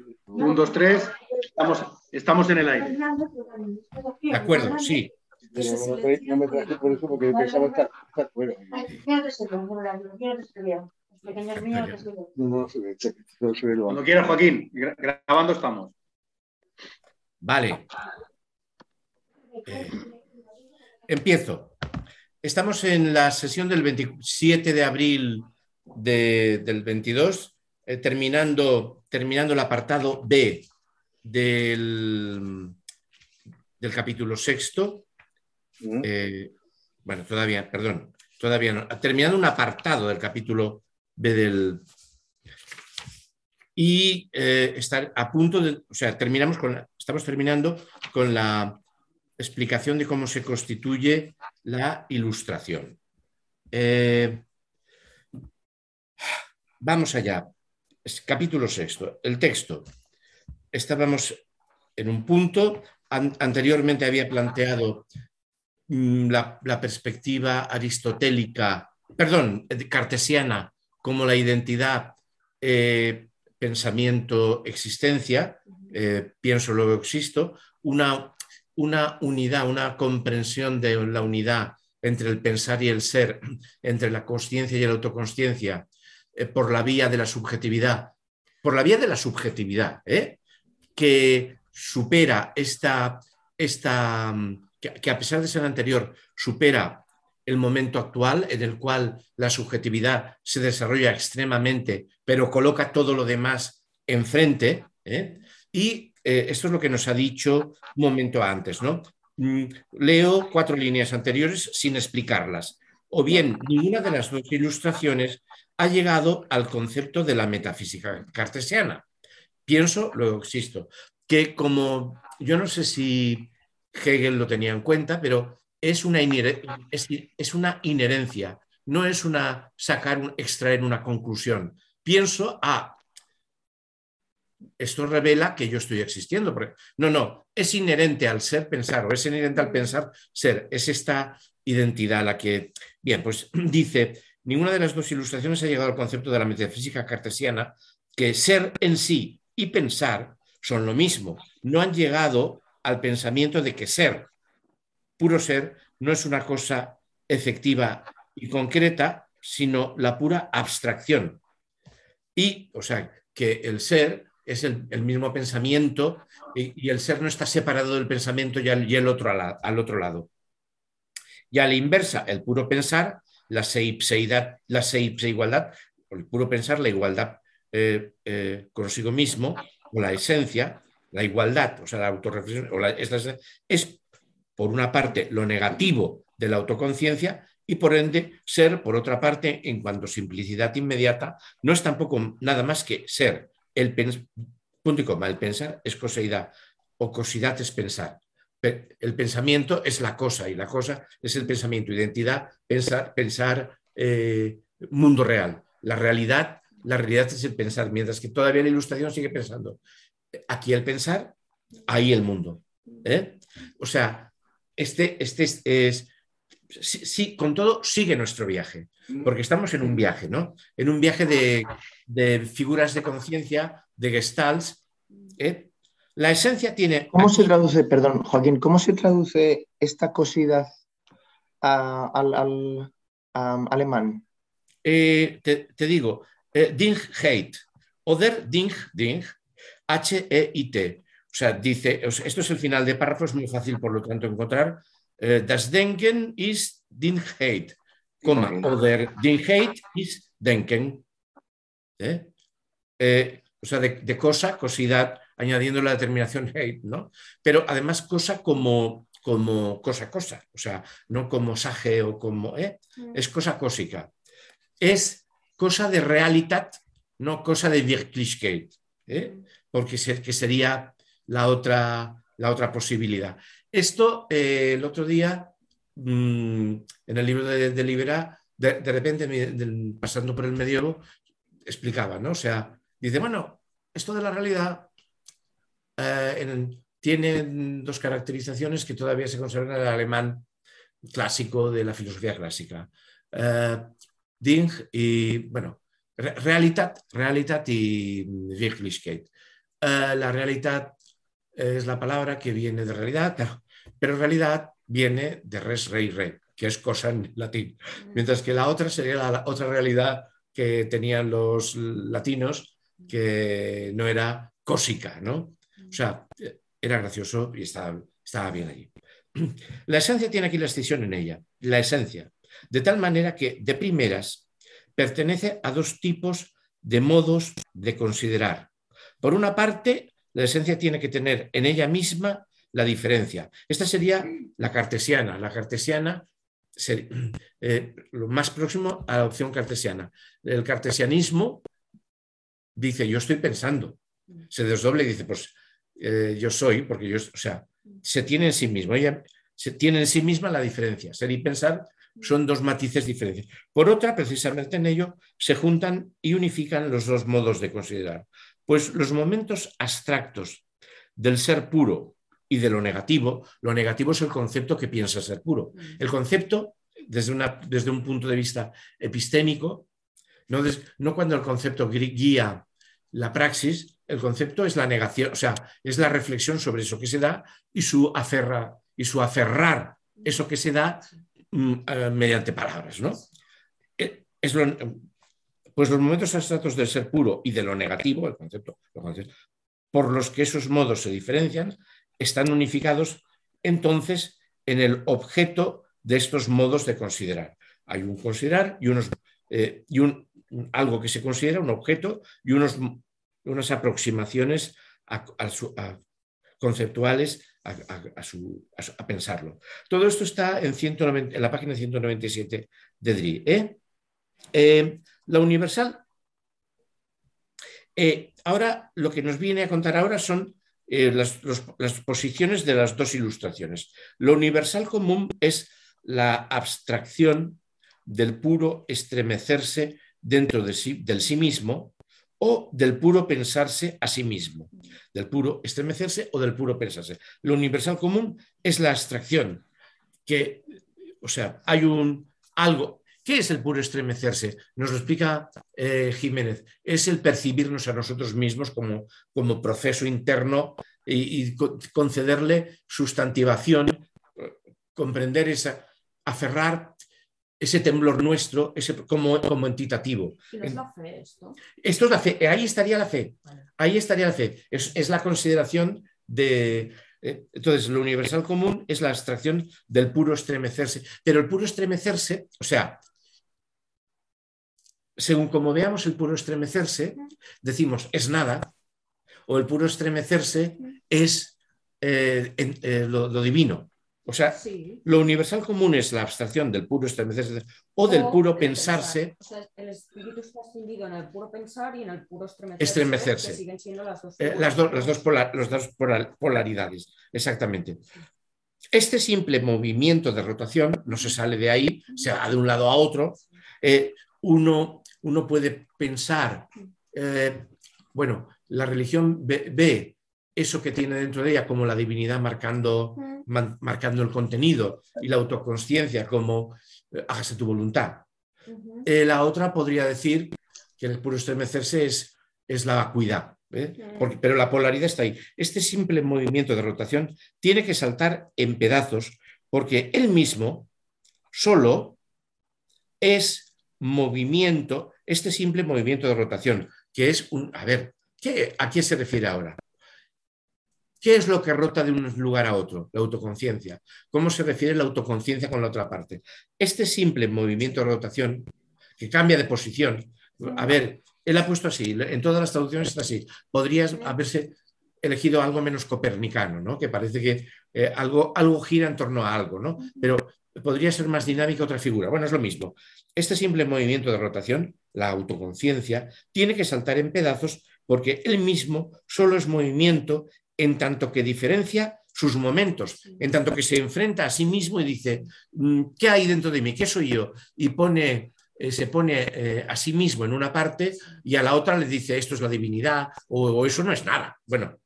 Un, dos, tres. Estamos en el aire. De acuerdo, sí. No me traje por eso porque pensaba estar fuera. No se ve, no se ve lo Cuando quieras, Joaquín. Grabando estamos. Vale. Empiezo. Estamos en la sesión del 27 de abril del 22, terminando el apartado B del capítulo sexto. Bueno, todavía no. Terminando un apartado del capítulo B del... Y estar a punto de... O sea, estamos terminando con la explicación de cómo se constituye la ilustración. Vamos allá. Capítulo sexto. El texto. Estábamos en un punto. Anteriormente había planteado la perspectiva aristotélica, cartesiana, como la identidad, pensamiento, existencia, pienso, luego existo, una unidad, una comprensión de la unidad entre el pensar y el ser, entre la consciencia y la autoconsciencia, por la vía de la subjetividad, que supera que a pesar de ser anterior, supera el momento actual en el cual la subjetividad se desarrolla extremamente, pero coloca todo lo demás enfrente, y esto es lo que nos ha dicho un momento antes, ¿no? Leo 4 líneas anteriores sin explicarlas. O bien, ninguna de las 2 ilustraciones ha llegado al concepto de la metafísica cartesiana. Pienso, luego existo. Que como, yo no sé si Hegel lo tenía en cuenta, pero es una inherencia, no es extraer una conclusión. Pienso, esto revela que yo estoy existiendo. No, es inherente al ser pensar, o es inherente al pensar ser. Es esta identidad la que... Bien, pues dice, ninguna de las 2 ilustraciones ha llegado al concepto de la metafísica cartesiana, que ser en sí y pensar son lo mismo. No han llegado al pensamiento de que ser, puro ser, no es una cosa efectiva y concreta, sino la pura abstracción. Y, o sea, que el ser es el mismo pensamiento y el ser no está separado del pensamiento y al otro lado. Y a la inversa, el puro pensar, la seipseidad, la seipseigualdad, el puro pensar, la igualdad consigo mismo, o la esencia, la igualdad, o sea, la autorreflexión, es por una parte lo negativo de la autoconciencia y por ende ser, por otra parte, en cuanto a simplicidad inmediata, no es tampoco nada más que ser. Punto y coma, el pensar es cosidad, o cosidad es pensar. El pensamiento es la cosa y la cosa es el pensamiento, identidad, pensar mundo real. La realidad es el pensar, mientras que todavía la ilustración sigue pensando. Aquí el pensar, ahí el mundo. O sea, sí, con todo sigue nuestro viaje, porque estamos en un viaje, ¿no? En un viaje de figuras de conciencia, de gestalts. La esencia tiene... ¿Cómo se traduce, perdón, Joaquín, cómo se traduce esta cosidad al alemán? Te digo, Dingheit, oder Ding, H-E-I-T. O sea, dice, esto es el final de párrafo, es muy fácil por lo tanto encontrar. Das Denken ist Dingheit, oder Dingheit ist Denken. O sea, de cosa, cosidad, añadiendo la determinación hate, ¿no? Pero además cosa como cosa, o sea, no como sage o como, es cosa cósica. Es cosa de Realität, no cosa de Wirklichkeit, porque que sería la otra posibilidad. Esto, el otro día, en el libro de Libera, de repente, pasando por el medievo, explicaba, ¿no? O sea, dice, bueno, esto de la realidad tiene 2 caracterizaciones que todavía se conservan en el alemán clásico de la filosofía clásica. Ding y, bueno, Realität y Wirklichkeit. La realidad es la palabra que viene de realidad, pero realidad viene de res, rei, re, que es cosa en latín, mientras que la otra sería la otra realidad que tenían los latinos, que no era cósica, ¿no? O sea, era gracioso y estaba bien allí. La esencia tiene aquí la escisión en ella, la esencia, de tal manera que de primeras pertenece a dos tipos de modos de considerar. Por una parte, la esencia tiene que tener en ella misma la diferencia. Esta sería la cartesiana. La cartesiana sería lo más próximo a la opción cartesiana. El cartesianismo dice, yo estoy pensando. Se desdobla y dice, pues yo soy, porque yo, o sea, se tiene en sí mismo. Ella se tiene en sí misma la diferencia. Ser y pensar son dos matices diferentes. Por otra, precisamente en ello, se juntan y unifican los dos modos de considerar. Pues los momentos abstractos del ser puro y de lo negativo es el concepto que piensa ser puro. El concepto, desde un punto de vista epistémico, no cuando el concepto guía la praxis, el concepto es la negación, o sea, es la reflexión sobre eso que se da y su aferrar eso que se da mediante palabras, ¿no? Pues los momentos abstractos del ser puro y de lo negativo, el concepto, por los que esos modos se diferencian, están unificados entonces en el objeto de estos modos de considerar. Hay un considerar y algo que se considera un objeto y unas aproximaciones conceptuales a pensarlo. Todo esto está en la página 197 de Drie. La universal. Ahora lo que nos viene a contar ahora son las posiciones de las dos ilustraciones. Lo universal común es la abstracción del puro estremecerse dentro del sí mismo o del puro pensarse a sí mismo, del puro estremecerse o del puro pensarse. Lo universal común es la abstracción, o sea, hay algo. ¿Qué es el puro estremecerse? Nos lo explica Jiménez. Es el percibirnos a nosotros mismos como proceso interno y concederle sustantivación, comprender aferrar ese temblor nuestro como entitativo. ¿Y no es la fe esto? Esto es la fe, ahí estaría la fe. Ahí estaría la fe. Es la consideración de... Entonces, lo universal común es la abstracción del puro estremecerse. Pero el puro estremecerse, o sea, según como veamos el puro estremecerse, decimos es nada, o el puro estremecerse es lo divino. O sea, sí. Lo universal común es la abstracción del puro estremecerse o del puro pensarse. O sea, el espíritu está escindido en el puro pensar y en el puro estremecerse. Que siguen siendo las dos polaridades, exactamente. Este simple movimiento de rotación no se sale de ahí, se va de un lado a otro. Uno puede pensar, bueno, la religión ve eso que tiene dentro de ella como la divinidad marcando el contenido y la autoconsciencia como hágase tu voluntad. La otra podría decir que el puro estremecerse es la vacuidad, pero la polaridad está ahí. Este simple movimiento de rotación tiene que saltar en pedazos porque él mismo solo es movimiento, este simple movimiento de rotación, que es a ver, ¿a qué se refiere ahora? ¿Qué es lo que rota de un lugar a otro? La autoconciencia. ¿Cómo se refiere la autoconciencia con la otra parte? Este simple movimiento de rotación, que cambia de posición, a ver, él ha puesto así, en todas las traducciones está así, podría haberse elegido algo menos copernicano, ¿no? Que parece que algo gira en torno a algo, ¿no? Pero podría ser más dinámica otra figura. Bueno, es lo mismo. Este simple movimiento de rotación, la autoconciencia, tiene que saltar en pedazos porque él mismo solo es movimiento en tanto que diferencia sus momentos, en tanto que se enfrenta a sí mismo y dice, ¿qué hay dentro de mí? ¿Qué soy yo? Y se pone a sí mismo en una parte y a la otra le dice, esto es la divinidad o eso no es nada. Bueno,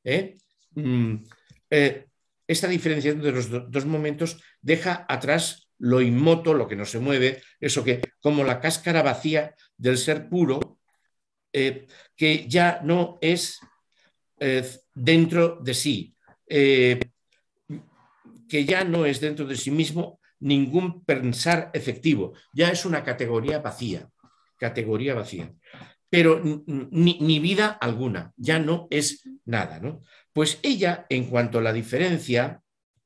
esta diferenciación de los dos momentos deja atrás lo inmoto, lo que no se mueve, eso que como la cáscara vacía del ser puro, que ya no es dentro de sí, que ya no es dentro de sí mismo ningún pensar efectivo, ya es una categoría vacía, pero ni vida alguna, ya no es nada, ¿no? Pues ella, en cuanto a la diferencia,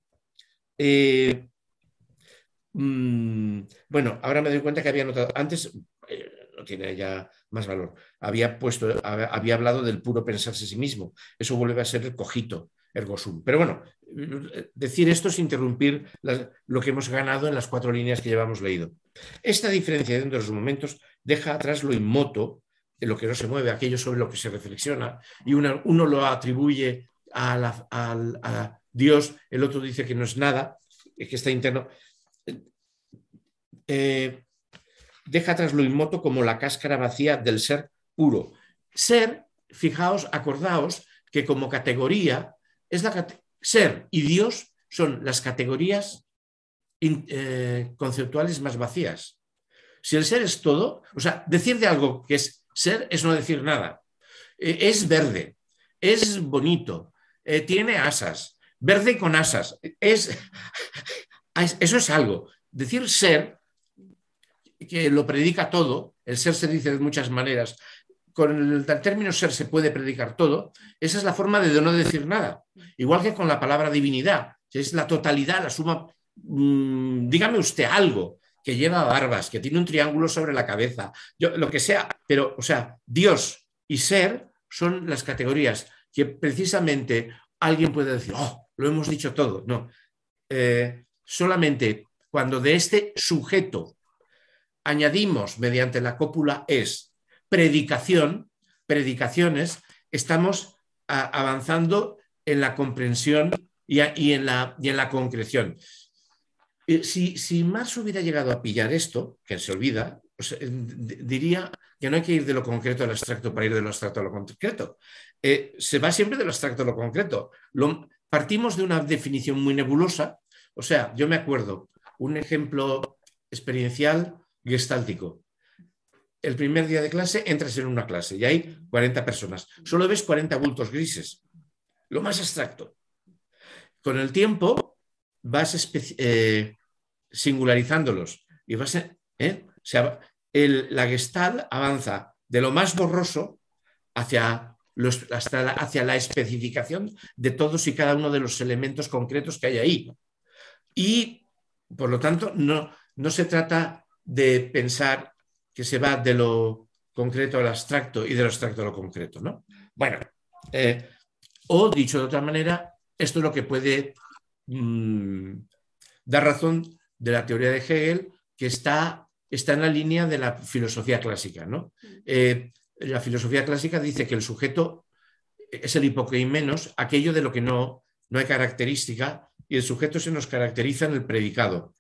bueno, ahora me doy cuenta que había notado, antes no tiene ya más valor, había hablado del puro pensarse a sí mismo, eso vuelve a ser el cogito, ergo sum. Pero bueno, decir esto es interrumpir lo que hemos ganado en las 4 líneas que llevamos leído. Esta diferencia dentro de los momentos deja atrás lo inmoto, lo que no se mueve, aquello sobre lo que se reflexiona, y uno lo atribuye a Dios, el otro dice que no es nada, que está interno. Deja atrás lo inmoto como la cáscara vacía del ser puro. Ser, fijaos, acordaos que como categoría ser y Dios son las categorías conceptuales más vacías. Si el ser es todo, o sea, decir de algo que es ser es no decir nada. Es verde, es bonito, tiene asas, verde con asas. Eso es algo. Decir ser, que lo predica todo, el ser se dice de muchas maneras, con el término ser se puede predicar todo, esa es la forma de no decir nada. Igual que con la palabra divinidad, es la totalidad, la suma. Dígame usted algo que lleva barbas, que tiene un triángulo sobre la cabeza, lo que sea, pero, o sea, Dios y ser son las categorías que precisamente alguien puede decir, oh, lo hemos dicho todo. No, solamente cuando de este sujeto añadimos mediante la cópula es predicaciones, estamos avanzando en la comprensión y en la concreción. Si Marx hubiera llegado a pillar esto, que se olvida, pues, diría que no hay que ir de lo concreto al abstracto para ir de lo abstracto a lo concreto. Se va siempre de lo abstracto a lo concreto. Partimos de una definición muy nebulosa. O sea, yo me acuerdo, un ejemplo experiencial gestáltico. El primer día de clase entras en una clase y hay 40 personas. Solo ves 40 bultos grises. Lo más abstracto. Con el tiempo vas singularizándolos y vas la Gestalt avanza de lo más borroso hacia la especificación de todos y cada uno de los elementos concretos que hay ahí. Y, por lo tanto, no se trata de pensar que se va de lo concreto al abstracto y de lo abstracto a lo concreto, ¿no? Bueno, o dicho de otra manera, esto es lo que puede dar razón de la teoría de Hegel, que está en la línea de la filosofía clásica, ¿no? La filosofía clásica dice que el sujeto es el hipokeimenos, aquello de lo que no hay característica, y el sujeto se nos caracteriza en el predicado.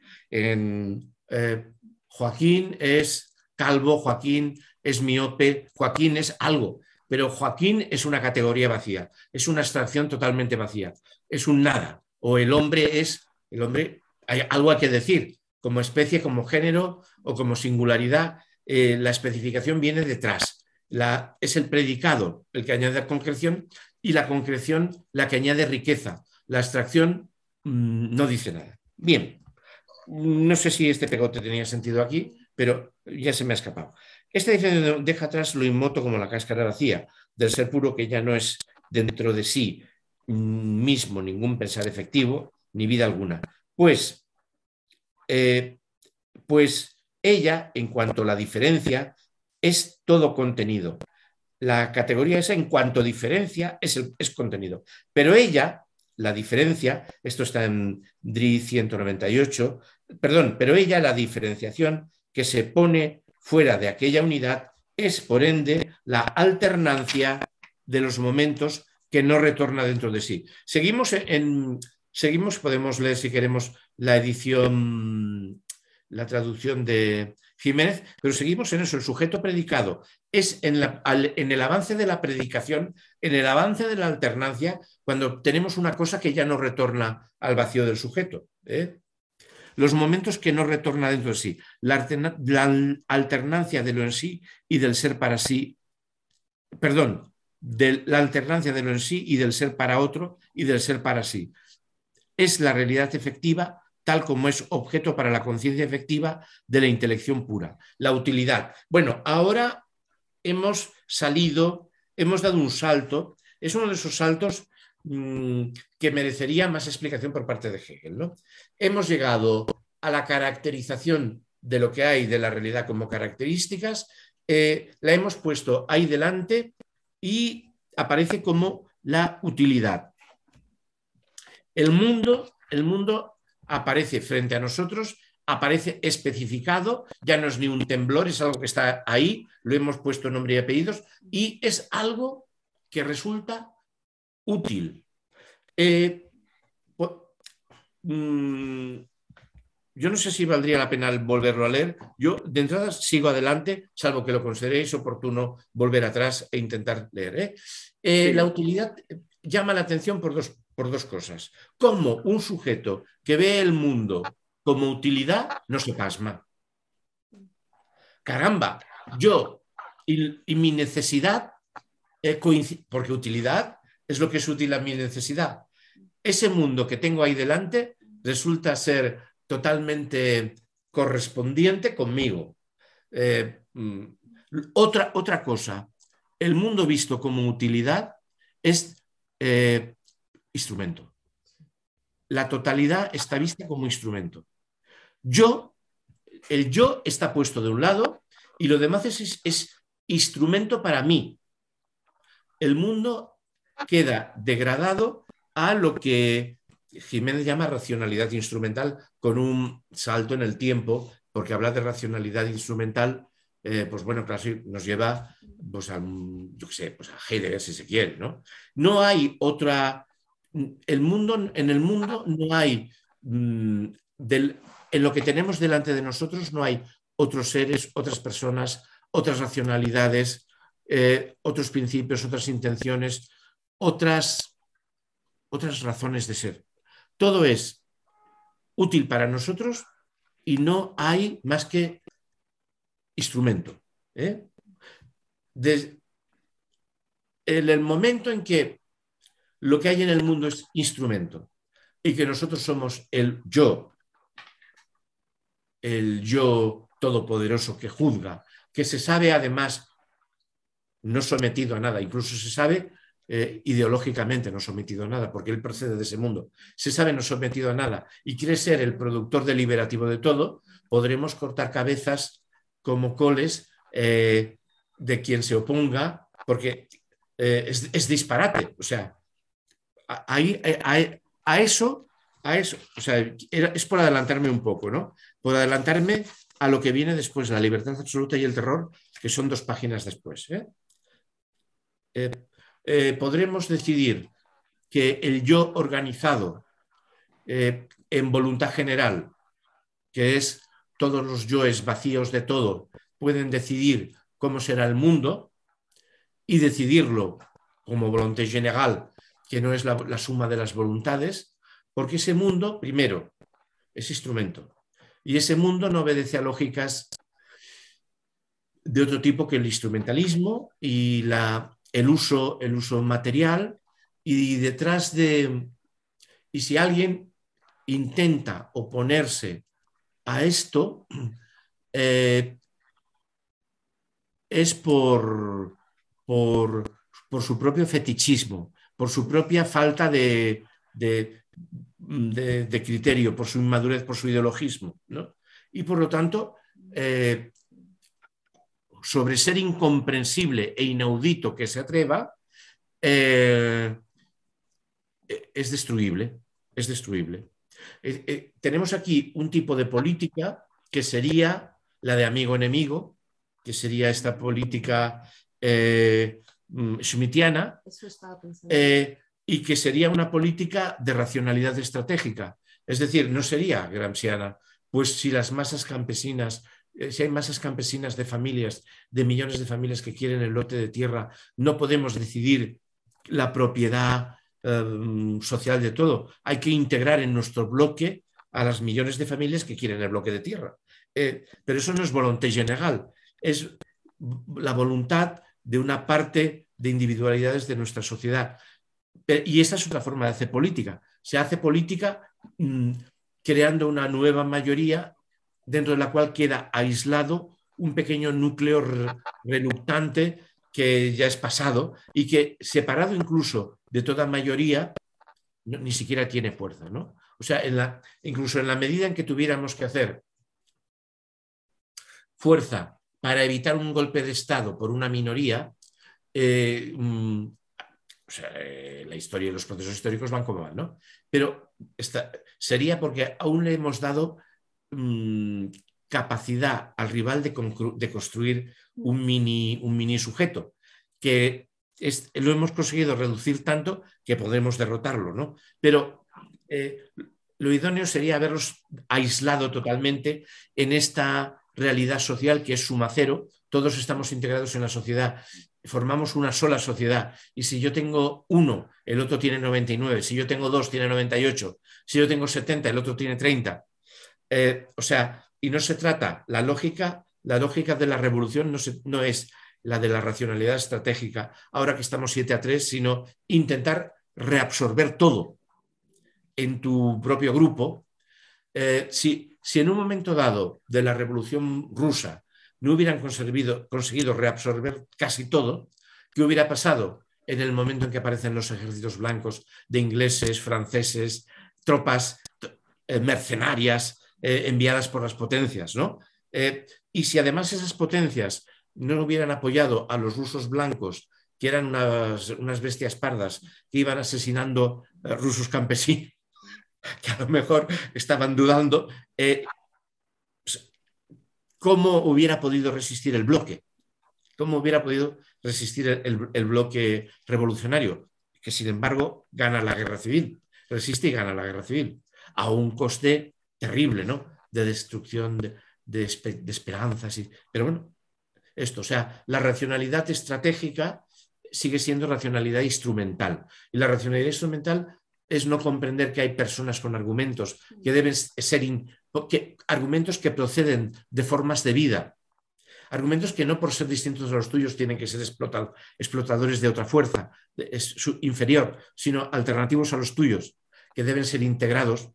Joaquín es calvo, Joaquín es miope, Joaquín es algo, pero Joaquín es una categoría vacía, es una abstracción totalmente vacía, es un nada, o el hombre, hay algo que decir, como especie, como género o como singularidad, la especificación viene detrás. Es el predicado el que añade concreción y la concreción la que añade riqueza. La abstracción no dice nada. Bien, no sé si este pegote tenía sentido aquí, pero ya se me ha escapado. Esta diferencia deja atrás lo inmoto como la cáscara vacía del ser puro, que ya no es dentro de sí mismo ningún pensar efectivo ni vida alguna. Pues ella, en cuanto a la diferencia, es todo contenido. La categoría esa, en cuanto a diferencia, es contenido. Pero ella, la diferencia, esto está en DRI 198, pero ella, la diferenciación que se pone fuera de aquella unidad, es, por ende, la alternancia de los momentos que no retorna dentro de sí. Seguimos, podemos leer si queremos la edición, la traducción de Jiménez, pero seguimos en eso. El sujeto predicado es en el avance de la predicación, en el avance de la alternancia, cuando tenemos una cosa que ya no retorna al vacío del sujeto. Los momentos que no retorna dentro de sí, la alternancia de lo en sí y del ser para sí, de la alternancia de lo en sí y del ser para otro y del ser para sí. Es la realidad efectiva tal como es objeto para la conciencia efectiva de la intelección pura. La utilidad. Bueno, ahora hemos dado un salto. Es uno de esos saltos que merecería más explicación por parte de Hegel, ¿no? Hemos llegado a la caracterización de lo que hay de la realidad como características, la hemos puesto ahí delante y aparece como la utilidad. El mundo aparece frente a nosotros, aparece especificado, ya no es ni un temblor, es algo que está ahí, lo hemos puesto nombre y apellidos, y es algo que resulta útil. Yo no sé si valdría la pena volverlo a leer. Yo de entrada sigo adelante, salvo que lo consideréis oportuno volver atrás e intentar leer. Sí. La utilidad llama la atención por dos cosas. Como un sujeto que ve el mundo como utilidad no se pasma. Caramba, yo y mi necesidad, porque utilidad es lo que es útil a mi necesidad. Ese mundo que tengo ahí delante resulta ser totalmente correspondiente conmigo. Otra cosa, el mundo visto como utilidad es instrumento. La totalidad está vista como instrumento. El yo está puesto de un lado y lo demás es instrumento para mí. El mundo queda degradado a lo que Jiménez llama racionalidad instrumental, con un salto en el tiempo, porque hablar de racionalidad instrumental, pues bueno, claro, nos lleva pues, yo qué sé, pues a Heidegger, si se quiere, ¿no? No hay otra... en el mundo no hay... en lo que tenemos delante de nosotros no hay otros seres, otras personas, otras racionalidades, otros principios, otras intenciones, otras razones de ser. Todo es útil para nosotros y no hay más que instrumento. En el momento en que lo que hay en el mundo es instrumento y que nosotros somos el yo todopoderoso que juzga, que se sabe además no sometido a nada, incluso se sabe ideológicamente no sometido a nada, porque él procede de ese mundo, se sabe no sometido a nada y quiere ser el productor deliberativo de todo, podremos cortar cabezas como coles de quien se oponga, porque es disparate. O sea, a eso, o sea, es por adelantarme un poco, ¿no? Por adelantarme a lo que viene después, la libertad absoluta y el terror, que son 2 páginas después. Podremos decidir que el yo organizado en voluntad general, que es todos los yoes vacíos de todo, pueden decidir cómo será el mundo y decidirlo como voluntad general, que no es la suma de las voluntades, porque ese mundo, primero, es instrumento. Y ese mundo no obedece a lógicas de otro tipo que el instrumentalismo y el uso material, y detrás de... Y si alguien intenta oponerse a esto, es por su propio fetichismo, por su propia falta de criterio, por su inmadurez, por su ideologismo, ¿no? Y por lo tanto, sobre ser incomprensible e inaudito que se atreva, es destruible. Es destruible. Tenemos aquí un tipo de política que sería la de amigo-enemigo, que sería esta política schmittiana, y que sería una política de racionalidad estratégica. Es decir, no sería gramsciana, pues si las masas campesinas, si hay masas campesinas de familias, de millones de familias que quieren el lote de tierra, no podemos decidir la propiedad social de todo. Hay que integrar en nuestro bloque a las millones de familias que quieren el bloque de tierra. Pero eso no es voluntad general, es la voluntad de una parte de individualidades de nuestra sociedad. Y esta es otra forma de hacer política. Se hace política creando una nueva mayoría dentro de la cual queda aislado un pequeño núcleo reluctante que ya es pasado y que, separado incluso de toda mayoría, ni siquiera tiene fuerza, ¿no? O sea, incluso en la medida en que tuviéramos que hacer fuerza para evitar un golpe de Estado por una minoría, o sea, la historia y los procesos históricos van como van, ¿no? Pero sería porque aún le hemos dado capacidad al rival de construir un mini sujeto, que lo hemos conseguido reducir tanto que podemos derrotarlo, ¿no? Pero lo idóneo sería haberlos aislado totalmente en esta realidad social que es suma cero. Todos estamos integrados en la sociedad, formamos una sola sociedad, y si yo tengo 1, el otro tiene 99, si yo tengo 2, tiene 98, si yo tengo 70, el otro tiene 30. O sea, y no se trata, la lógica de la revolución no es la de la racionalidad estratégica, ahora que estamos 7-3, sino intentar reabsorber todo en tu propio grupo. Si en un momento dado de la revolución rusa no hubieran conseguido reabsorber casi todo, ¿qué hubiera pasado en el momento en que aparecen los ejércitos blancos de ingleses, franceses, tropas mercenarias enviadas por las potencias, ¿no? Y si además esas potencias no hubieran apoyado a los rusos blancos, que eran unas bestias pardas que iban asesinando rusos campesinos, que a lo mejor estaban dudando, ¿cómo hubiera podido resistir el bloque? ¿Cómo hubiera podido resistir el bloque revolucionario? Que sin embargo gana la guerra civil, resiste y gana la guerra civil, a un coste terrible, ¿no? De destrucción de esperanzas. Pero bueno, o sea, la racionalidad estratégica sigue siendo racionalidad instrumental. Y la racionalidad instrumental es no comprender que hay personas con argumentos que deben ser argumentos que proceden de formas de vida, argumentos que no por ser distintos de los tuyos tienen que ser explotadores de otra fuerza inferior, sino alternativos a los tuyos, que deben ser integrados.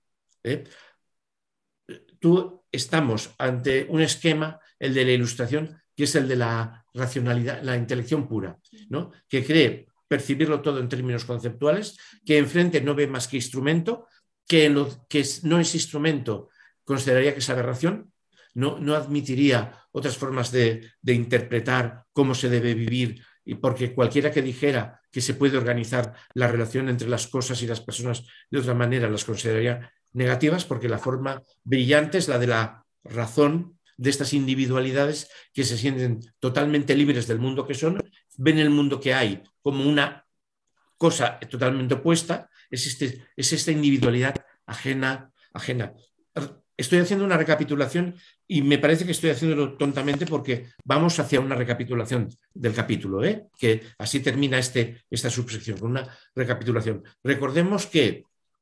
Estamos ante un esquema, el de la Ilustración, que es el de la racionalidad, la intelección pura, ¿no? Que cree percibirlo todo en términos conceptuales, que enfrente no ve más que instrumento, que lo que no es instrumento consideraría que es aberración, no admitiría otras formas de interpretar cómo se debe vivir, y porque cualquiera que dijera que se puede organizar la relación entre las cosas y las personas de otra manera las consideraría negativas, porque la forma brillante es la de la razón de estas individualidades que se sienten totalmente libres del mundo que son, ven el mundo que hay como una cosa totalmente opuesta, es esta individualidad ajena. Estoy haciendo una recapitulación y me parece que estoy haciéndolo tontamente porque vamos hacia una recapitulación del capítulo, que así termina esta subsección, con una recapitulación. Recordemos que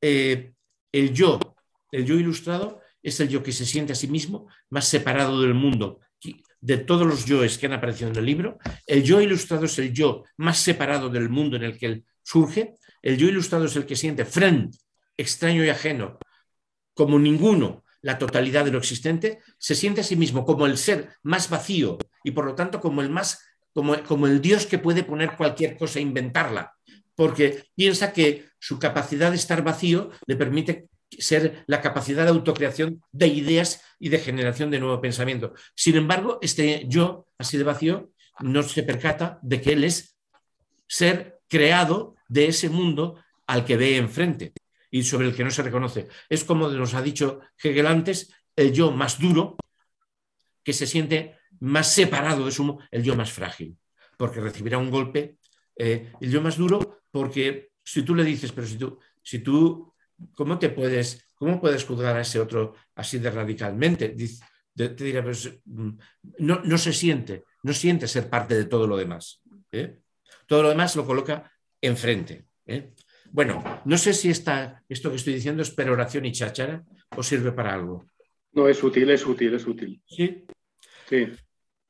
el yo ilustrado es el yo que se siente a sí mismo más separado del mundo, de todos los yoes que han aparecido en el libro. El yo ilustrado es el yo más separado del mundo en el que él surge. El yo ilustrado es el que siente fremd, extraño y ajeno, como ninguno, la totalidad de lo existente. Se siente a sí mismo como el ser más vacío y por lo tanto como el Dios que puede poner cualquier cosa e inventarla, porque piensa que su capacidad de estar vacío le permite ser la capacidad de autocreación de ideas y de generación de nuevo pensamiento. Sin embargo, este yo, así de vacío, no se percata de que él es ser creado de ese mundo al que ve enfrente y sobre el que no se reconoce. Es como nos ha dicho Hegel antes, el yo más duro, que se siente más separado de su mundo, el yo más frágil, porque recibirá un golpe. El yo más duro, porque si tú le dices, pero si tú ¿cómo puedes juzgar a ese otro así de radicalmente? Te dirá, pues, no siente ser parte de todo lo demás. Todo lo demás lo coloca enfrente. Bueno, no sé si esto que estoy diciendo es peroración y cháchara o sirve para algo. No, es útil. ¿Sí? Sí.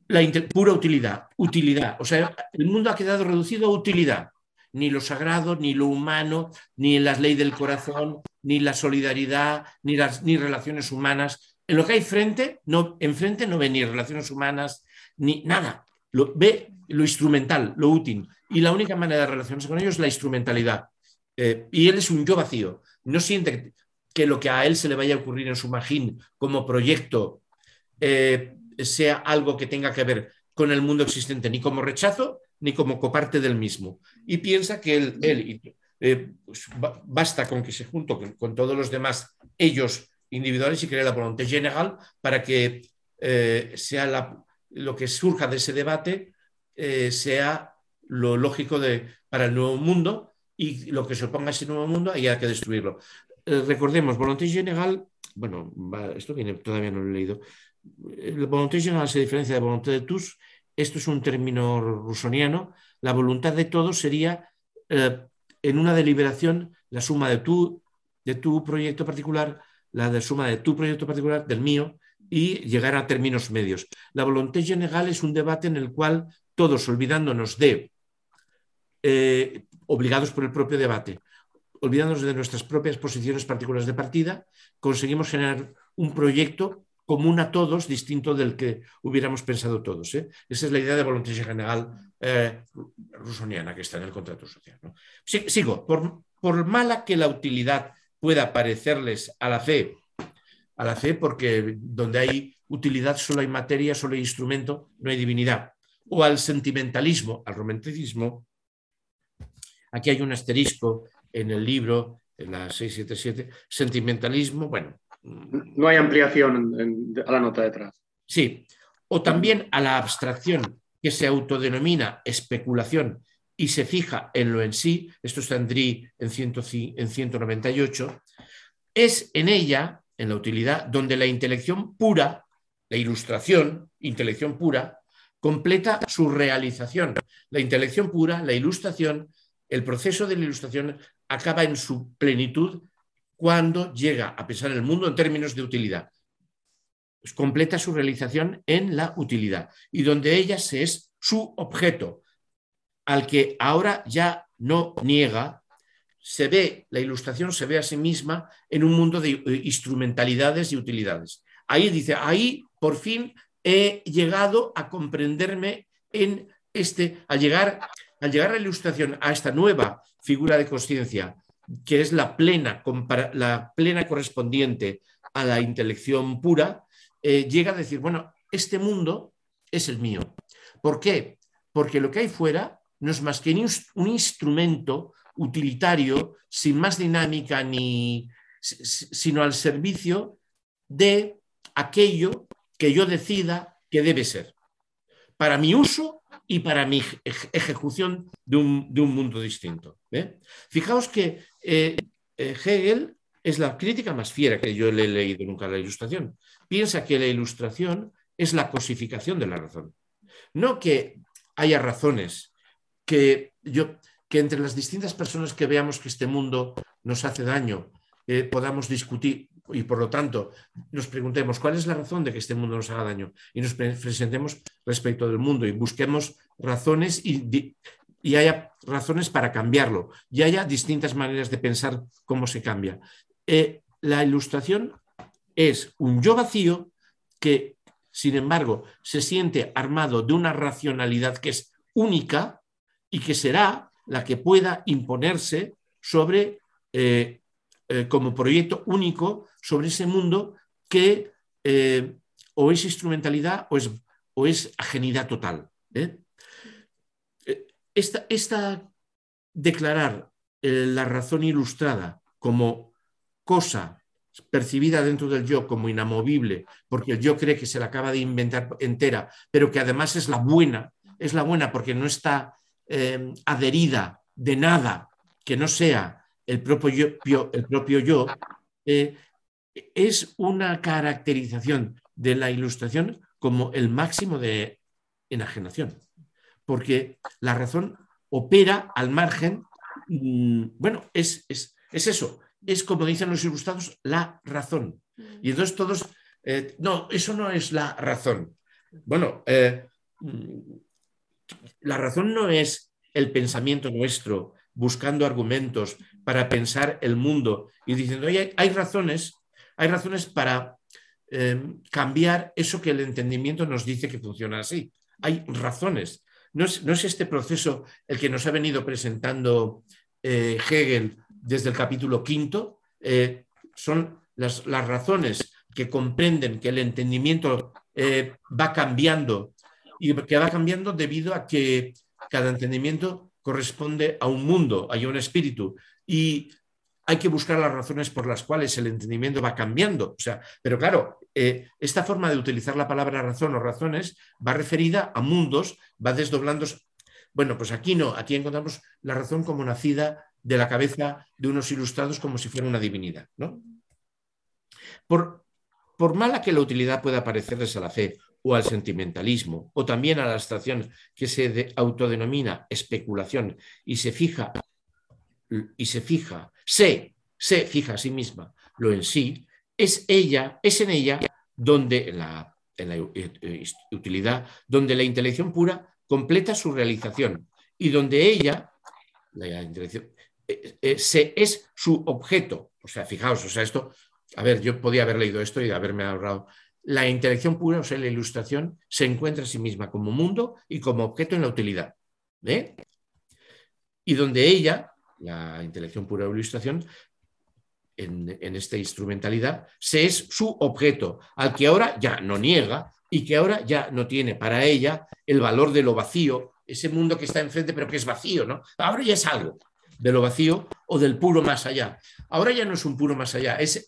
pura utilidad, utilidad. O sea, el mundo ha quedado reducido a utilidad. Ni lo sagrado, ni lo humano, ni la ley del corazón, ni la solidaridad, ni relaciones humanas. En lo que hay enfrente no ve ni relaciones humanas, ni nada. Ve lo instrumental, lo útil. Y la única manera de relacionarse con ellos es la instrumentalidad. Y él es un yo vacío. No siente que lo que a él se le vaya a ocurrir en su magín como proyecto sea algo que tenga que ver con el mundo existente, ni como rechazo, ni como coparte del mismo. Y piensa que él pues basta con que se junte con todos los demás, ellos individuales, y cree la voluntad general para que sea lo que surja de ese debate sea lo lógico para el nuevo mundo, y lo que se oponga a ese nuevo mundo hay que destruirlo. Recordemos, voluntad general, bueno, esto todavía no lo he leído. La voluntad general se diferencia de voluntad de tous. Esto es un término rusoniano. La voluntad de todos sería, en una deliberación, la suma de tu proyecto particular, la suma de tu proyecto particular, del mío, y llegar a términos medios. La voluntad general es un debate en el cual todos, olvidándonos obligados por el propio debate, olvidándonos de nuestras propias posiciones particulares de partida, conseguimos generar un proyecto común a todos, distinto del que hubiéramos pensado todos. Esa es la idea de voluntad general rusoniana que está en el contrato social, ¿no? Sigo. Por mala que la utilidad pueda parecerles a la fe, porque donde hay utilidad solo hay materia, solo hay instrumento, no hay divinidad. O al sentimentalismo, al romanticismo. Aquí hay un asterisco en el libro, en la 677, sentimentalismo, bueno. No hay ampliación a la nota detrás. Sí, o también a la abstracción, que se autodenomina especulación y se fija en lo en sí. Esto está en Drie en 198. Es en ella, en la utilidad, donde la intelección pura, la ilustración, intelección pura, completa su realización. La intelección pura, la ilustración, el proceso de la ilustración acaba en su plenitud cuando llega a pensar el mundo en términos de utilidad. Pues completa su realización en la utilidad, y donde ella es su objeto, al que ahora ya no niega. La ilustración se ve a sí misma en un mundo de instrumentalidades y utilidades. Ahí dice, ahí por fin he llegado a comprenderme en al llegar a la ilustración, a esta nueva figura de conciencia, que es la plena correspondiente a la intelección pura, llega a decir, bueno, este mundo es el mío. ¿Por qué? Porque lo que hay fuera no es más que un instrumento utilitario, sin más dinámica sino al servicio de aquello que yo decida que debe ser, para mi uso y para mi ejecución de un mundo distinto. Fijaos que Hegel es la crítica más fiera que yo le he leído nunca a la ilustración. Piensa que la ilustración es la cosificación de la razón. No que haya razones que entre las distintas personas que veamos que este mundo nos hace daño, podamos discutir y por lo tanto nos preguntemos cuál es la razón de que este mundo nos haga daño, y nos presentemos respecto del mundo y busquemos razones y haya razones para cambiarlo, y haya distintas maneras de pensar cómo se cambia. La ilustración es un yo vacío que, sin embargo, se siente armado de una racionalidad que es única y que será la que pueda imponerse sobre, como proyecto único sobre ese mundo que o es instrumentalidad o es ajenidad total. Declarar la razón ilustrada como cosa percibida dentro del yo como inamovible, porque el yo cree que se la acaba de inventar entera, pero que además es la buena porque no está adherida de nada que no sea el propio yo, es una caracterización de la ilustración como el máximo de enajenación, porque la razón opera al margen. Bueno, es eso, es como dicen los ilustrados, la razón. Y entonces todos, no, eso no es la razón. Bueno, la razón no es el pensamiento nuestro buscando argumentos para pensar el mundo y diciendo, oye, hay razones para cambiar eso que el entendimiento nos dice que funciona así. Hay razones. No es este proceso el que nos ha venido presentando Hegel desde el capítulo 5. Son las razones que comprenden que el entendimiento va cambiando y que va cambiando debido a que cada entendimiento corresponde a un mundo, a un espíritu, y hay que buscar las razones por las cuales el entendimiento va cambiando. O sea, pero claro, esta forma de utilizar la palabra razón o razones va referida a mundos, va desdoblándose. Bueno, pues aquí no, aquí encontramos la razón como nacida de la cabeza de unos ilustrados como si fuera una divinidad, ¿no? Por mala que la utilidad pueda parecerles a la fe o al sentimentalismo, o también a la abstracción que se autodenomina especulación y se fija a sí misma lo en sí, es en ella donde en la utilidad, donde la intelección pura completa su realización y donde ella, la intelección, es su objeto. O sea, fijaos, o sea, esto, a ver, yo podía haber leído esto y haberme ahorrado. La intelección pura, o sea, la ilustración, se encuentra a sí misma como mundo y como objeto en la utilidad. Y donde ella, la intelección pura o ilustración, en esta instrumentalidad, se es su objeto, al que ahora ya no niega y que ahora ya no tiene para ella el valor de lo vacío, ese mundo que está enfrente pero que es vacío, ¿no? Ahora ya es algo de lo vacío o del puro más allá. Ahora ya no es un puro más allá, es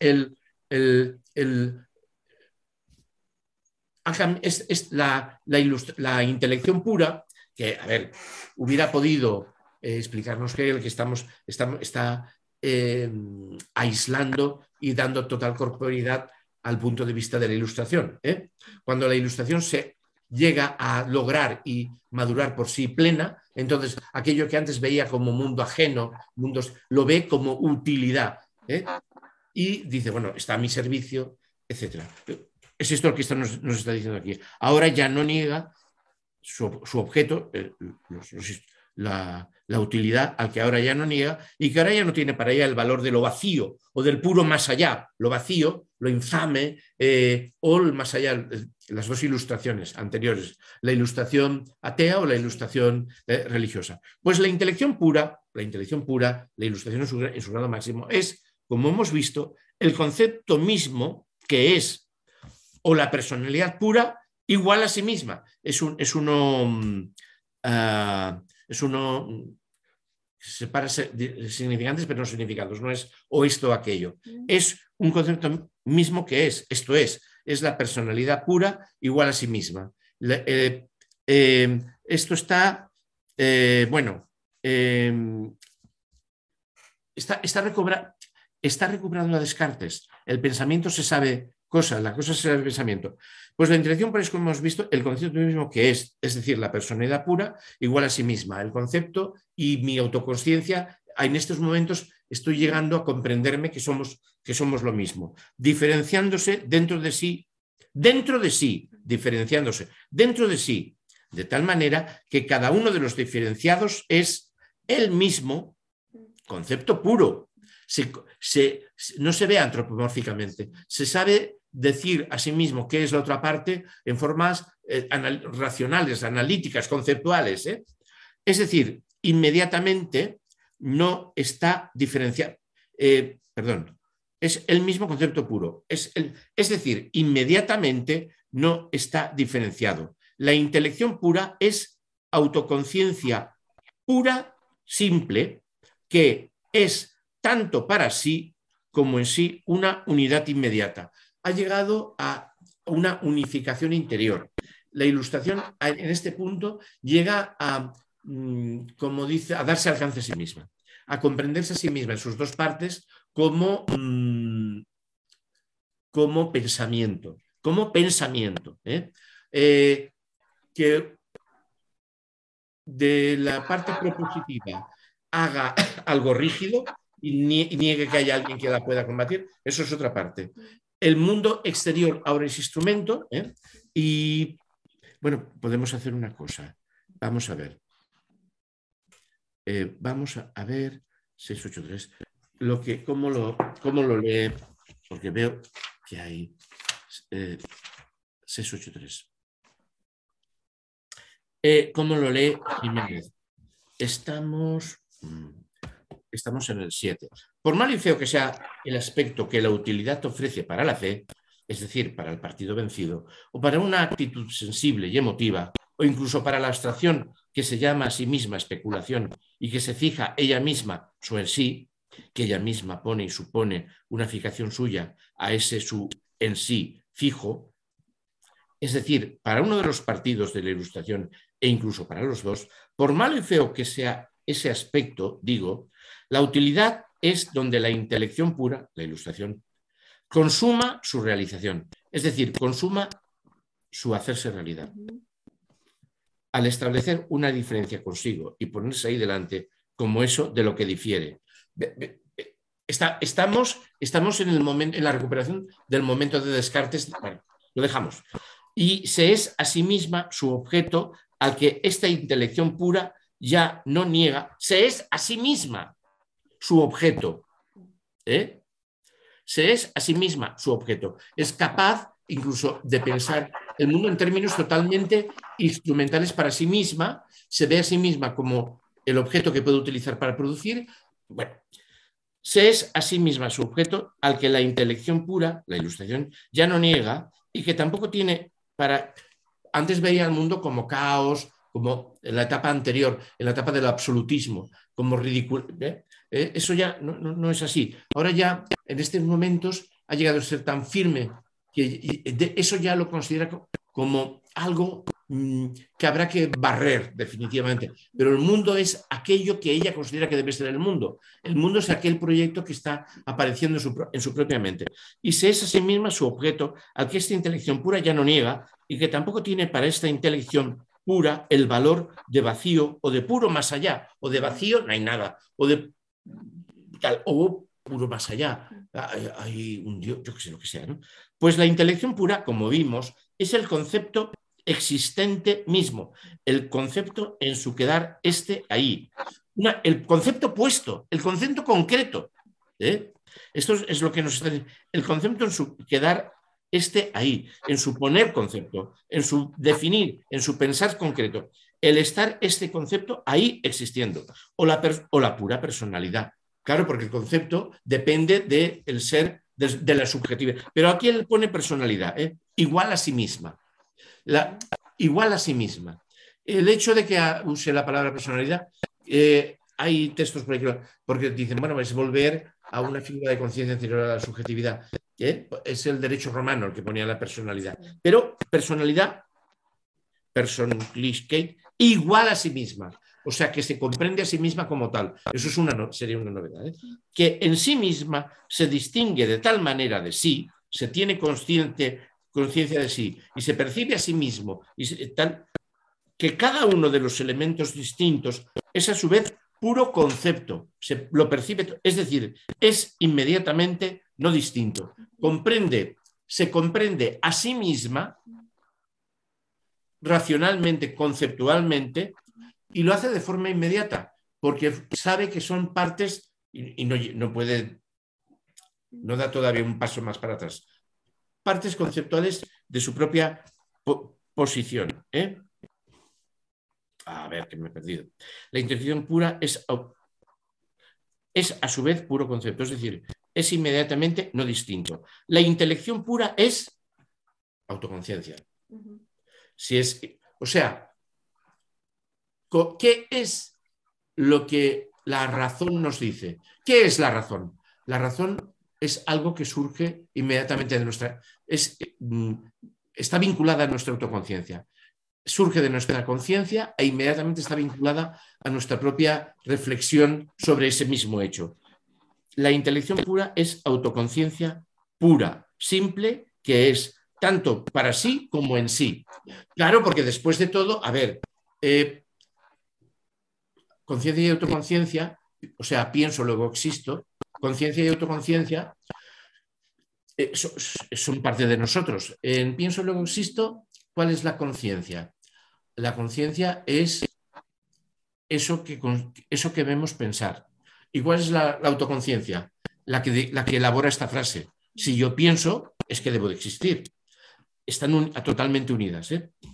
la intelección pura que, a ver, hubiera podido explicarnos que el que está aislando y dando total corporeidad al punto de vista de la ilustración. Cuando la ilustración se llega a lograr y madurar por sí plena, entonces aquello que antes veía como mundo ajeno, lo ve como utilidad. Y dice, bueno, está a mi servicio, etc. Es esto lo que nos está diciendo aquí. Ahora ya no niega su objeto, la utilidad al que ahora ya no niega y que ahora ya no tiene para ella el valor de lo vacío o del puro más allá, lo vacío, lo infame o el más allá, las dos ilustraciones anteriores, la ilustración atea o la ilustración religiosa. Pues la intelección pura, la ilustración en su grado máximo es, como hemos visto, el concepto mismo que es o la personalidad pura igual a sí misma. Es uno separa significantes pero no significados, no es o esto o aquello. Es un concepto mismo que esto es la personalidad pura igual a sí misma. Esto está, está recuperando a Descartes. El pensamiento se sabe cosas, la cosa se sabe el pensamiento. Pues la intelección, por eso como hemos visto, el concepto mismo que es decir, la personalidad pura igual a sí misma, el concepto y mi autoconsciencia, en estos momentos estoy llegando a comprenderme que somos lo mismo, diferenciándose dentro de sí, diferenciándose dentro de sí, de tal manera que cada uno de los diferenciados es el mismo concepto puro. No se ve antropomórficamente, se sabe decir a sí mismo qué es la otra parte en formas racionales, analíticas, conceptuales. Es decir, inmediatamente no está diferenciado. Es el mismo concepto puro. Es decir, inmediatamente no está diferenciado. La intelección pura es autoconciencia pura, simple, que es tanto para sí como en sí una unidad inmediata. Ha llegado a una unificación interior. La ilustración en este punto llega a, como dice, a darse alcance a sí misma, a comprenderse a sí misma en sus dos partes como pensamiento. Que de la parte propositiva haga algo rígido y niegue que haya alguien que la pueda combatir, eso es otra parte. El mundo exterior ahora es instrumento y Bueno, podemos hacer una cosa. Vamos a ver. Vamos a ver 683. ¿Cómo lo lee? Porque veo que hay 683. ¿Cómo lo lee Jiménez? Estamos en el 7. Por mal y feo que sea el aspecto que la utilidad ofrece para la fe, es decir, para el partido vencido, o para una actitud sensible y emotiva, o incluso para la abstracción que se llama a sí misma especulación y que se fija ella misma su en sí, que ella misma pone y supone una fijación suya a ese su en sí fijo, es decir, para uno de los partidos de la Ilustración e incluso para los dos, por malo y feo que sea ese aspecto, digo, la utilidad es donde la intelección pura, la Ilustración, consuma su realización, es decir, consuma su hacerse realidad. Al establecer una diferencia consigo y ponerse ahí delante como eso de lo que difiere. Estamos en la recuperación del momento de Descartes. Bueno, lo dejamos. Y se es a sí misma su objeto al que esta intelección pura ya no niega. Se es a sí misma su objeto. Se es a sí misma su objeto. Es capaz incluso de pensar el mundo en términos totalmente instrumentales para sí misma. Se ve a sí misma como el objeto que puede utilizar para producir. Bueno, se es a sí misma su objeto al que la intelección pura, la Ilustración, ya no niega y que tampoco tiene para... Antes veía el mundo como caos, como en la etapa anterior, en la etapa del absolutismo, como ridículo. Eso ya no es así. Ahora ya, en estos momentos, ha llegado a ser tan firme que eso ya lo considera como algo que habrá que barrer definitivamente. Pero el mundo es aquello que ella considera que debe ser el mundo. El mundo es aquel proyecto que está apareciendo en su propia mente. Y se es a sí misma su objeto al que esta intelección pura ya no niega y que tampoco tiene para esta intelección pura el valor de vacío o de puro más allá. O de vacío no hay nada. O de tal, o puro más allá. Hay un Dios, yo que sé lo que sea, ¿no? Pues la intelección pura, como vimos, es el concepto existente mismo, el concepto en su quedar ahí. El concepto puesto, el concepto concreto. Esto es lo que nos está diciendo. El concepto en su quedar ahí, en su poner concepto, en su definir, en su pensar concreto. El estar concepto ahí existiendo. O la pura personalidad. Claro, porque el concepto depende del ser, de la subjetividad. Pero aquí él pone personalidad, igual a sí misma. Igual a sí misma. El hecho de que use la palabra personalidad, hay textos por ahí porque dicen, bueno, es volver a una figura de conciencia anterior a la subjetividad. Es el derecho romano el que ponía la personalidad. Pero personalidad, Persönlichkeit, igual a sí misma. O sea, que se comprende a sí misma como tal. Eso sería una novedad. Que en sí misma se distingue de tal manera de sí, se tiene conciencia de sí y se percibe a sí mismo que cada uno de los elementos distintos es a su vez puro concepto, lo percibe, es decir, es inmediatamente no distinto. Se comprende a sí misma racionalmente, conceptualmente, y lo hace de forma inmediata, porque sabe que son partes y no da todavía un paso más para atrás. Partes conceptuales de su propia posición. A ver, que me he perdido. La intelección pura es a su vez puro concepto, es decir, es inmediatamente no distinto. La intelección pura es autoconciencia. O sea, ¿qué es lo que la razón nos dice? ¿Qué es la razón? La razón es algo que surge inmediatamente de nuestra... está vinculada a nuestra autoconciencia. Surge de nuestra conciencia e inmediatamente está vinculada a nuestra propia reflexión sobre ese mismo hecho. La intelección pura es autoconciencia pura, simple, que es tanto para sí como en sí. Claro, porque después de todo, a ver, conciencia y autoconciencia, o sea, pienso, luego existo, conciencia y autoconciencia son parte de nosotros. En pienso, luego existo, ¿cuál es la conciencia? La conciencia es eso que vemos pensar. ¿Y cuál es la autoconciencia? La que elabora esta frase. Si yo pienso, es que debo de existir. Están totalmente unidas.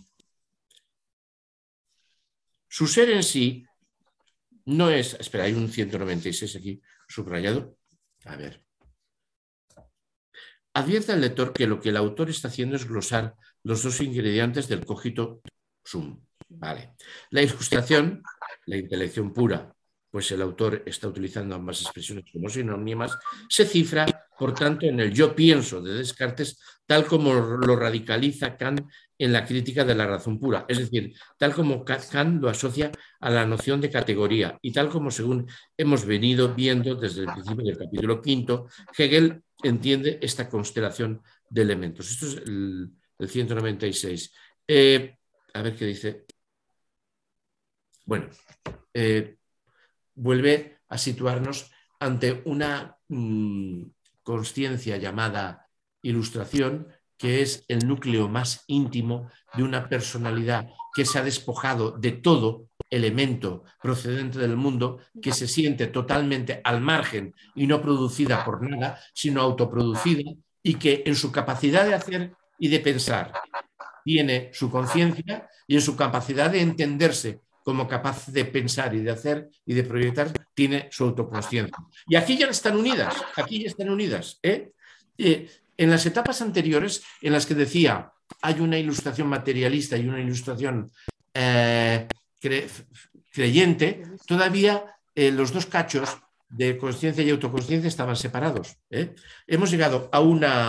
Su ser en sí no es... Espera, hay un 196 aquí subrayado. A ver. Advierte al lector que lo que el autor está haciendo es glosar los dos ingredientes del cogito sum. Vale. La ilustración, la intelección pura, pues el autor está utilizando ambas expresiones como sinónimas, se cifra, por tanto, en el yo pienso de Descartes, tal como lo radicaliza Kant en la crítica de la razón pura, es decir, tal como Kant lo asocia a la noción de categoría y tal como, según hemos venido viendo desde el principio del capítulo 5, Hegel entiende esta constelación de elementos. Esto es el 196. A ver qué dice. Bueno, vuelve a situarnos ante una consciencia llamada ilustración, que es el núcleo más íntimo de una personalidad que se ha despojado de todo elemento procedente del mundo, que se siente totalmente al margen y no producida por nada, sino autoproducida, y que en su capacidad de hacer y de pensar tiene su conciencia, y en su capacidad de entenderse como capaz de pensar y de hacer y de proyectar, tiene su autoconsciencia. Y aquí ya están unidas, en las etapas anteriores, en las que decía, hay una ilustración materialista y una ilustración creyente, todavía los dos cachos de conciencia y autoconsciencia estaban separados. Hemos llegado a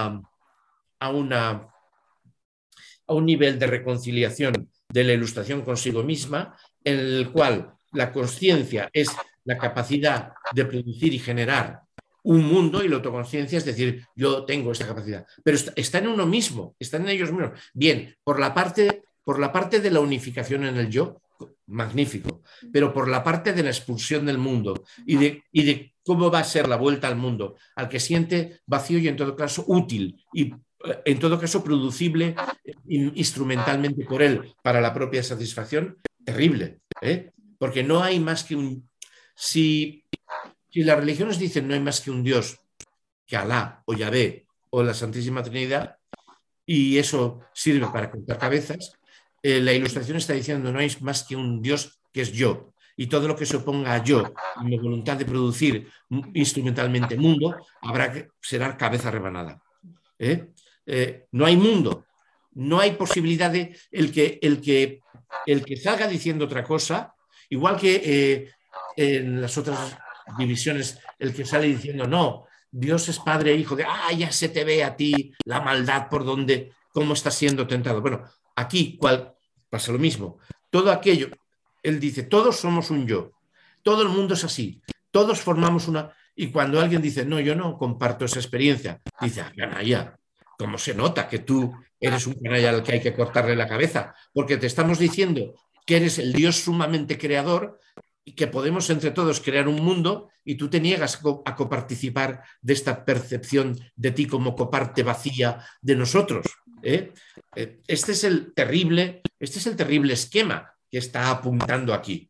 un nivel de reconciliación de la ilustración consigo misma, en el cual la consciencia es la capacidad de producir y generar un mundo, y la autoconsciencia es decir, yo tengo esta capacidad. Pero está en uno mismo, está en ellos mismos. Bien, por la parte de la unificación en el yo, magnífico, pero por la parte de la expulsión del mundo y de cómo va a ser la vuelta al mundo, al que siente vacío y en todo caso útil y en todo caso producible instrumentalmente por él para la propia satisfacción, terrible, porque no hay más que un... Si las religiones dicen no hay más que un Dios, que Alá o Yahvé o la Santísima Trinidad, y eso sirve para contar cabezas, la ilustración está diciendo no hay más que un Dios que es yo, y todo lo que se oponga a yo, y mi voluntad de producir instrumentalmente mundo, será cabeza rebanada. No hay mundo, no hay posibilidad de el que salga diciendo otra cosa, igual que en las otras divisiones, el que sale diciendo no, Dios es padre e hijo, ya se te ve a ti la maldad por donde, cómo estás siendo tentado. Bueno, aquí pasa lo mismo. Todo aquello, él dice, todos somos un yo, todo el mundo es así, todos formamos una... Y cuando alguien dice, no, yo no comparto esa experiencia, dice, canalla, ¿cómo se nota que tú eres un canalla al que hay que cortarle la cabeza? Porque te estamos diciendo que eres el Dios sumamente creador y que podemos entre todos crear un mundo, y tú te niegas a coparticipar de esta percepción de ti como coparte vacía de nosotros. Este es el terrible esquema que está apuntando aquí.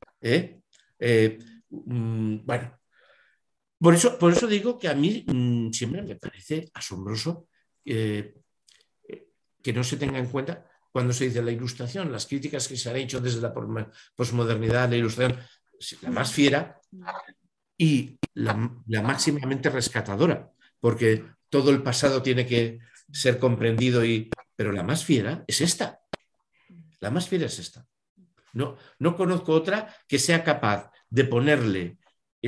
Bueno, por eso digo que a mí siempre me parece asombroso que no se tenga en cuenta cuando se dice la ilustración, las críticas que se han hecho desde la posmodernidad, la ilustración, la más fiera y la máximamente rescatadora, porque todo el pasado tiene que ser comprendido, pero la más fiera es esta. La más fiera es esta. No conozco otra que sea capaz de ponerle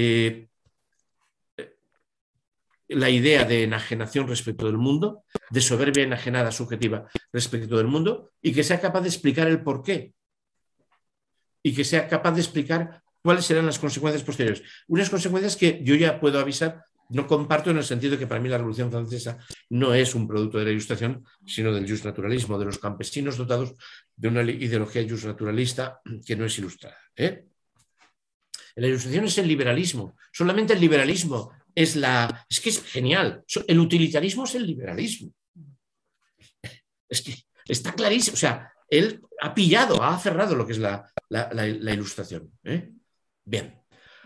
la idea de enajenación respecto del mundo, de soberbia enajenada subjetiva respecto del mundo, y que sea capaz de explicar el porqué, y que sea capaz de explicar cuáles serán las consecuencias posteriores. Unas consecuencias que yo ya puedo avisar, no comparto, en el sentido de que para mí la Revolución Francesa no es un producto de la Ilustración, sino del justnaturalismo, de los campesinos dotados de una ideología justnaturalista que no es ilustrada. La Ilustración es el liberalismo, solamente el liberalismo es que es genial, el utilitarismo es el liberalismo. Es que está clarísimo, o sea, él ha pillado, ha cerrado lo que es la ilustración. Bien.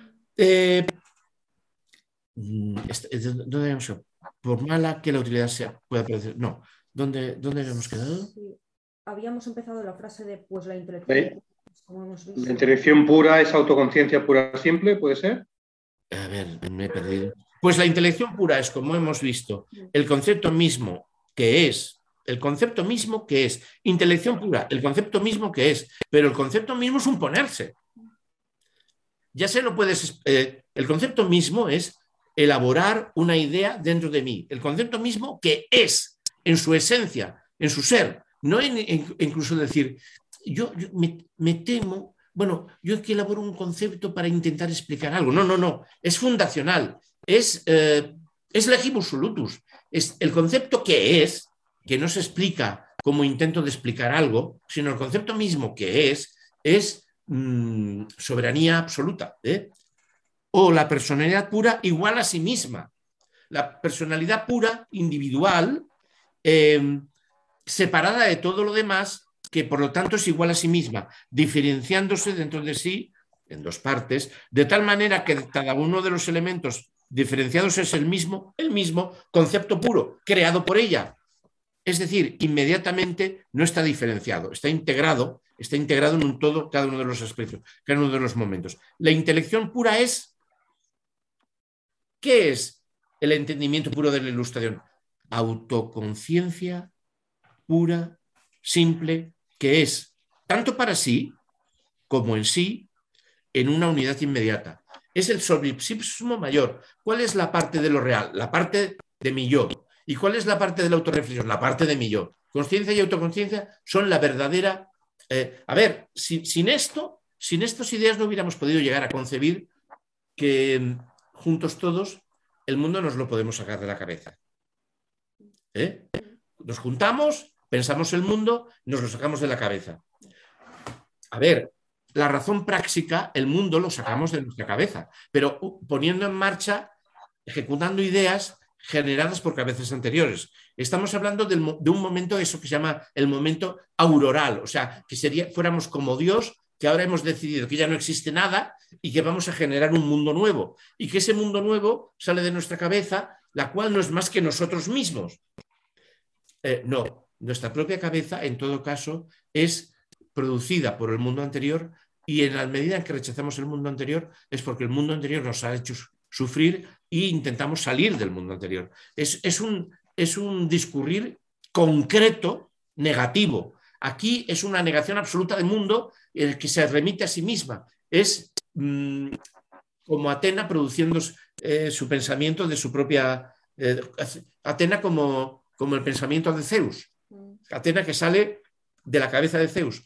¿Dónde habíamos quedado? Por mala que la utilidad sea, pueda parecer. No. ¿Dónde habíamos quedado? Sí. Habíamos empezado la frase de pues la intelección, como hemos visto. La intelección pura es autoconciencia pura simple, ¿puede ser? A ver, me he perdido. Pues la intelección pura es, como hemos visto, el concepto mismo que es, intelección pura, el concepto mismo que es, pero el concepto mismo es un ponerse. Ya se lo puedes... el concepto mismo es elaborar una idea dentro de mí. El concepto mismo que es, en su esencia, en su ser. No incluso decir, yo me temo, bueno, yo aquí elaboro un concepto para intentar explicar algo. No. Es fundacional. Es legimus solutus. Es el concepto que es, que no se explica como intento de explicar algo, sino el concepto mismo que es soberanía absoluta. O la personalidad pura igual a sí misma. La personalidad pura, individual, separada de todo lo demás, que por lo tanto es igual a sí misma, diferenciándose dentro de sí en dos partes, de tal manera que cada uno de los elementos diferenciados es el mismo concepto puro, creado por ella. Es decir, inmediatamente no está diferenciado, está integrado en un todo cada uno de los aspectos, cada uno de los momentos. La intelección pura es... ¿Qué es el entendimiento puro de la ilustración? Autoconciencia pura, simple, que es tanto para sí como en sí, en una unidad inmediata. Es el solipsismo mayor. ¿Cuál es la parte de lo real? La parte de mi yo. ¿Y cuál es la parte de la autorreflexión? La parte de mi yo. Consciencia y autoconciencia son la verdadera... a ver, sin estas ideas no hubiéramos podido llegar a concebir que juntos todos el mundo nos lo podemos sacar de la cabeza. Nos juntamos, pensamos el mundo, nos lo sacamos de la cabeza. A ver, la razón práctica, el mundo lo sacamos de nuestra cabeza, pero poniendo en marcha, ejecutando ideas generadas por cabezas anteriores. Estamos hablando de un momento, eso que se llama el momento auroral, o sea, que fuéramos como Dios, que ahora hemos decidido que ya no existe nada y que vamos a generar un mundo nuevo, y que ese mundo nuevo sale de nuestra cabeza, la cual no es más que nosotros mismos. No, nuestra propia cabeza, en todo caso, es producida por el mundo anterior, y en la medida en que rechazamos el mundo anterior es porque el mundo anterior nos ha hecho sufrir e intentamos salir del mundo anterior. Es un discurrir concreto negativo. Aquí es una negación absoluta del mundo que se remite a sí misma. Es como Atena produciendo su pensamiento de su propia... Atena como el pensamiento de Zeus. Atena que sale de la cabeza de Zeus.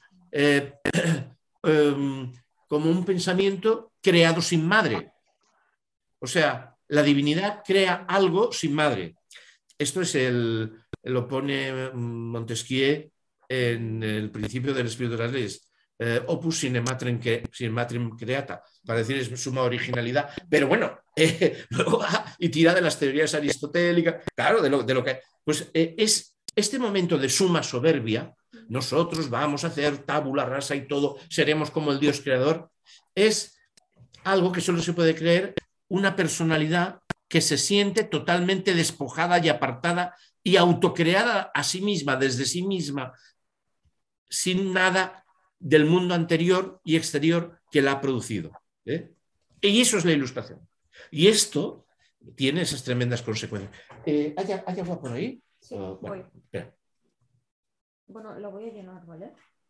Como un pensamiento creado sin madre. O sea, la divinidad crea algo sin madre. Esto lo pone Montesquieu en el principio del espíritu de las leyes. Opus sine matrem creata, para decir es suma originalidad, pero bueno, luego va y tira de las teorías aristotélicas, claro, de lo que... Pues es este momento de suma soberbia, nosotros vamos a hacer tabula rasa y todo, seremos como el Dios creador, es algo que solo se puede creer una personalidad que se siente totalmente despojada y apartada y autocreada a sí misma, desde sí misma, sin nada del mundo anterior y exterior que la ha producido. Y eso es la ilustración. Y esto tiene esas tremendas consecuencias. ¿Hay agua por ahí? Sí, bueno, espera. Bueno, lo voy a llenar, ¿vale?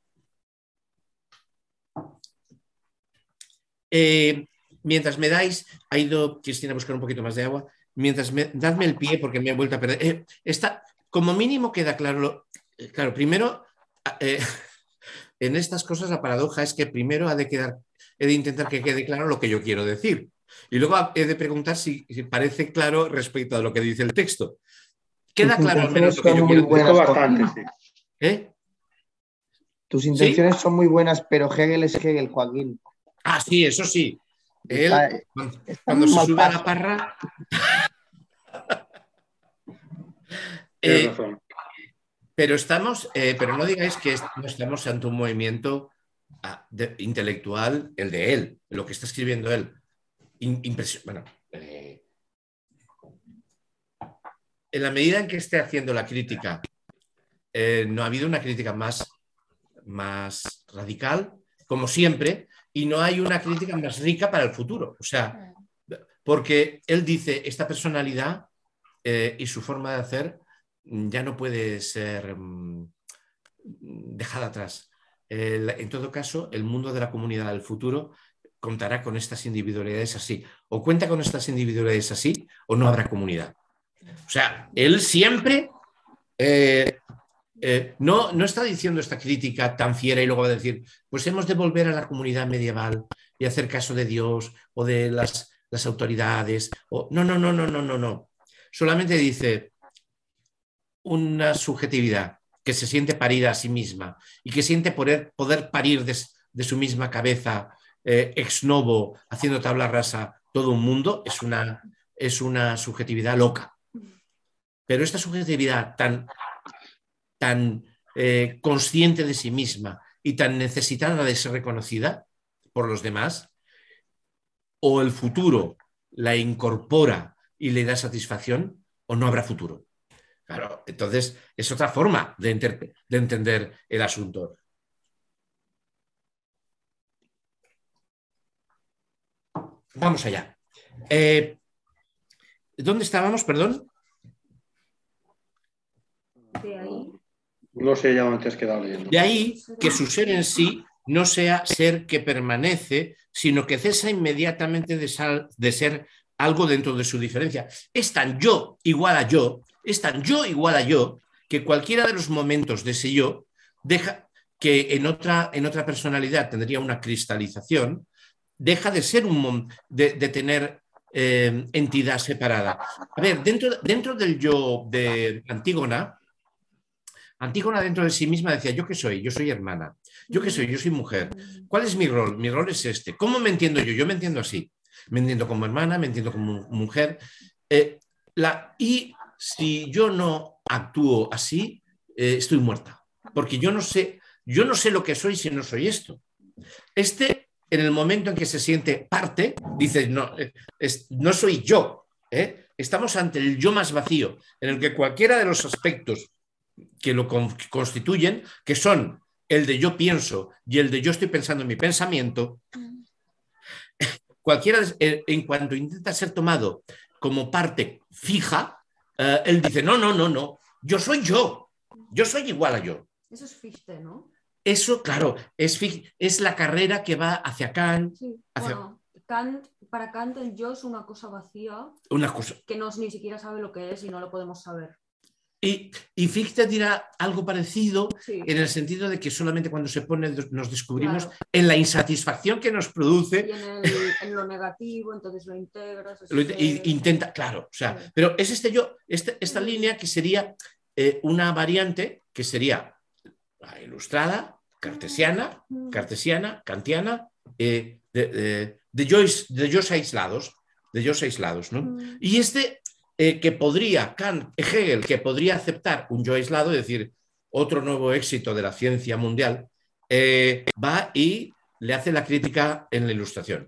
Mientras me dais, ha ido Cristina a buscar un poquito más de agua, dadme el pie porque me he vuelto a perder. Como mínimo queda claro, claro, primero, en estas cosas la paradoja es que primero he de intentar que quede claro lo que yo quiero decir, y luego he de preguntar si parece claro respecto a lo que dice el texto. ¿Queda claro al menos lo que yo quiero decir? Bastante, sí. Tus intenciones son muy buenas, pero Hegel es Hegel, Joaquín. Ah, sí, eso sí. Él, cuando se sube a la parra... Tienes razón. pero no digáis que no estamos ante un movimiento intelectual, el de él, lo que está escribiendo él. Bueno, en la medida en que esté haciendo la crítica, no ha habido una crítica más radical, como siempre, y no hay una crítica más rica para el futuro. O sea, porque él dice, esta personalidad y su forma de hacer ya no puede ser dejada atrás. En todo caso, el mundo de la comunidad del futuro contará con estas individualidades así. O cuenta con estas individualidades así, o no habrá comunidad. O sea, él siempre no está diciendo esta crítica tan fiera y luego va a decir, pues hemos de volver a la comunidad medieval y hacer caso de Dios o de las autoridades. No. Solamente dice una subjetividad que se siente parida a sí misma y que siente poder parir de su misma cabeza ex novo, haciendo tabla rasa todo un mundo, es una subjetividad loca. Pero esta subjetividad tan consciente de sí misma y tan necesitada de ser reconocida por los demás, o el futuro la incorpora y le da satisfacción, o no habrá futuro. Claro, entonces es otra forma de entender el asunto. Vamos allá. ¿Dónde estábamos, perdón? De ahí. No sé ya dónde te has quedado leyendo. De ahí que su ser en sí no sea ser que permanece, sino que cesa inmediatamente de ser algo dentro de su diferencia. Es tan yo igual a yo, que cualquiera de los momentos de ese yo deja que en otra personalidad tendría una cristalización, deja de ser de tener entidad separada. A ver, dentro del yo de Antígona dentro de sí misma decía, ¿yo qué soy? Yo soy hermana. ¿Yo qué soy? Yo soy mujer. ¿Cuál es mi rol? Mi rol es este. ¿Cómo me entiendo yo? Yo me entiendo así. Me entiendo como hermana, me entiendo como mujer. Y si yo no actúo así, estoy muerta. Porque yo no sé lo que soy si no soy esto. En el momento en que se siente parte, dice, no soy yo. Estamos ante el yo más vacío, en el que cualquiera de los aspectos que lo constituyen, que son el de yo pienso y el de yo estoy pensando en mi pensamiento, cualquiera, en cuanto intenta ser tomado como parte fija, él dice, no, yo soy igual a yo. Eso es Fichte, ¿no? Eso, claro, es la carrera que va hacia Kant. Sí. Bueno, para Kant el yo es una cosa vacía, que ni siquiera sabe lo que es y no lo podemos saber. Y Fichte dirá algo parecido, sí, en el sentido de que solamente cuando se pone nos descubrimos en la insatisfacción que nos produce. Y en lo negativo, entonces lo integras. Intenta, claro, o sea, sí. Pero es esta línea que sería una variante que sería la ilustrada, cartesiana, kantiana, de yos aislados, ¿no? Y que podría, Hegel, que podría aceptar un yo aislado, es decir, otro nuevo éxito de la ciencia mundial, va y le hace la crítica en la ilustración.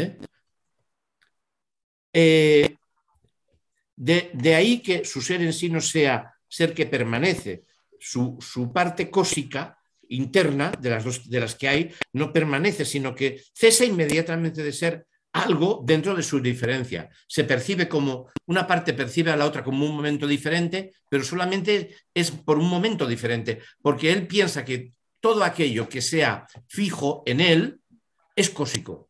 De ahí que su ser en sí no sea ser que permanece, su parte cósica interna de las que hay no permanece, sino que cesa inmediatamente de ser algo dentro de su diferencia. Se percibe como una parte percibe a la otra como un momento diferente, pero solamente es por un momento diferente, porque él piensa que todo aquello que sea fijo en él es cósico.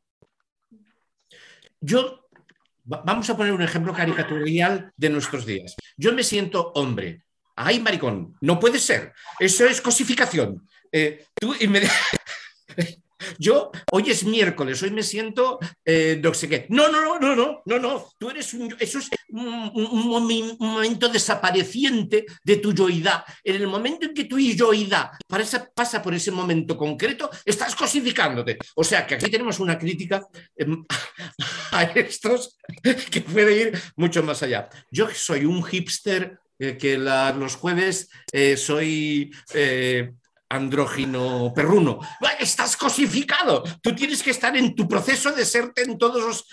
Vamos a poner un ejemplo caricatural de nuestros días. Yo me siento hombre. ¡Ay, maricón! No puede ser. Eso es cosificación. Yo, hoy es miércoles, hoy me siento no sé qué. No. Tú eres eso es un momento desapareciente de tu yoidad. En el momento en que tu yoidad pasa por ese momento concreto, estás cosificándote. O sea que aquí tenemos una crítica a estos que puede ir mucho más allá. Yo soy un hipster que los jueves soy andrógino perruno. Estás cosificado. Tú tienes que estar en tu proceso de serte en todos los...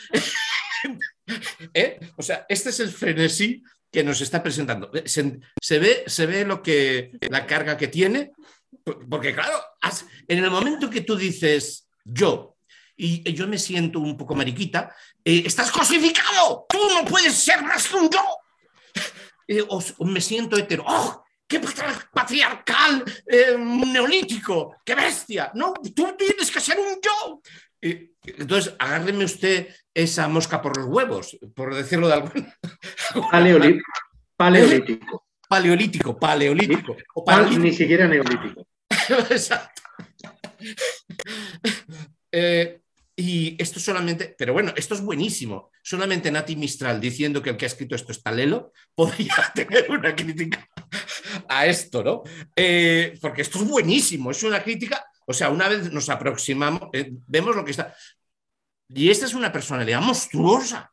O sea, este es el frenesí que nos está presentando. Se ve la carga que tiene, porque claro, en el momento que tú dices yo, y yo me siento un poco mariquita, estás cosificado. Tú no puedes ser más que un yo. O me siento hetero. ¡Oh! ¡Qué patriarcal neolítico! ¡Qué bestia! No, tú tienes que ser un yo. Entonces, agárreme usted esa mosca por los huevos, por decirlo de alguna manera. Paleolítico. Paleolítico. Ni siquiera neolítico. Exacto. Y esto solamente, pero bueno, esto es buenísimo. Solamente Nati Mistral diciendo que el que ha escrito esto es Talelo podría tener una crítica a esto, ¿no? Porque esto es buenísimo, es una crítica. O sea, una vez nos aproximamos, vemos lo que está. Y esta es una personalidad monstruosa.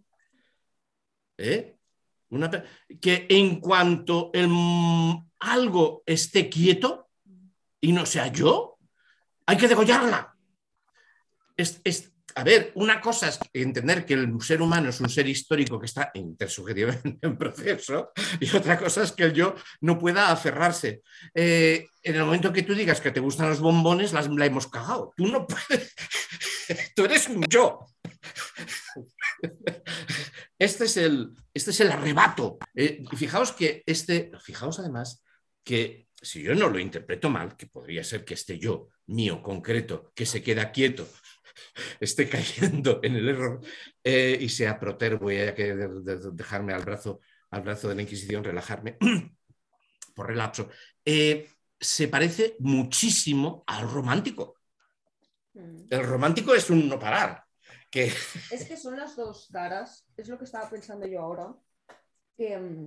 Que en cuanto algo esté quieto y no sea yo, hay que degollarla. A ver, una cosa es entender que el ser humano es un ser histórico que está intersubjetivamente en proceso, y otra cosa es que el yo no pueda aferrarse. En el momento que tú digas que te gustan los bombones, la hemos cagado. Tú no puedes. Tú eres un yo. Este es el arrebato. Fijaos además que si yo no lo interpreto mal, que podría ser que este yo mío concreto, que se queda quieto, esté cayendo en el error y sea protervo y haya que dejarme al brazo de la Inquisición, relajarme por relapso, se parece muchísimo al romántico. El romántico es un no parar. Es que son las dos caras, es lo que estaba pensando yo ahora, que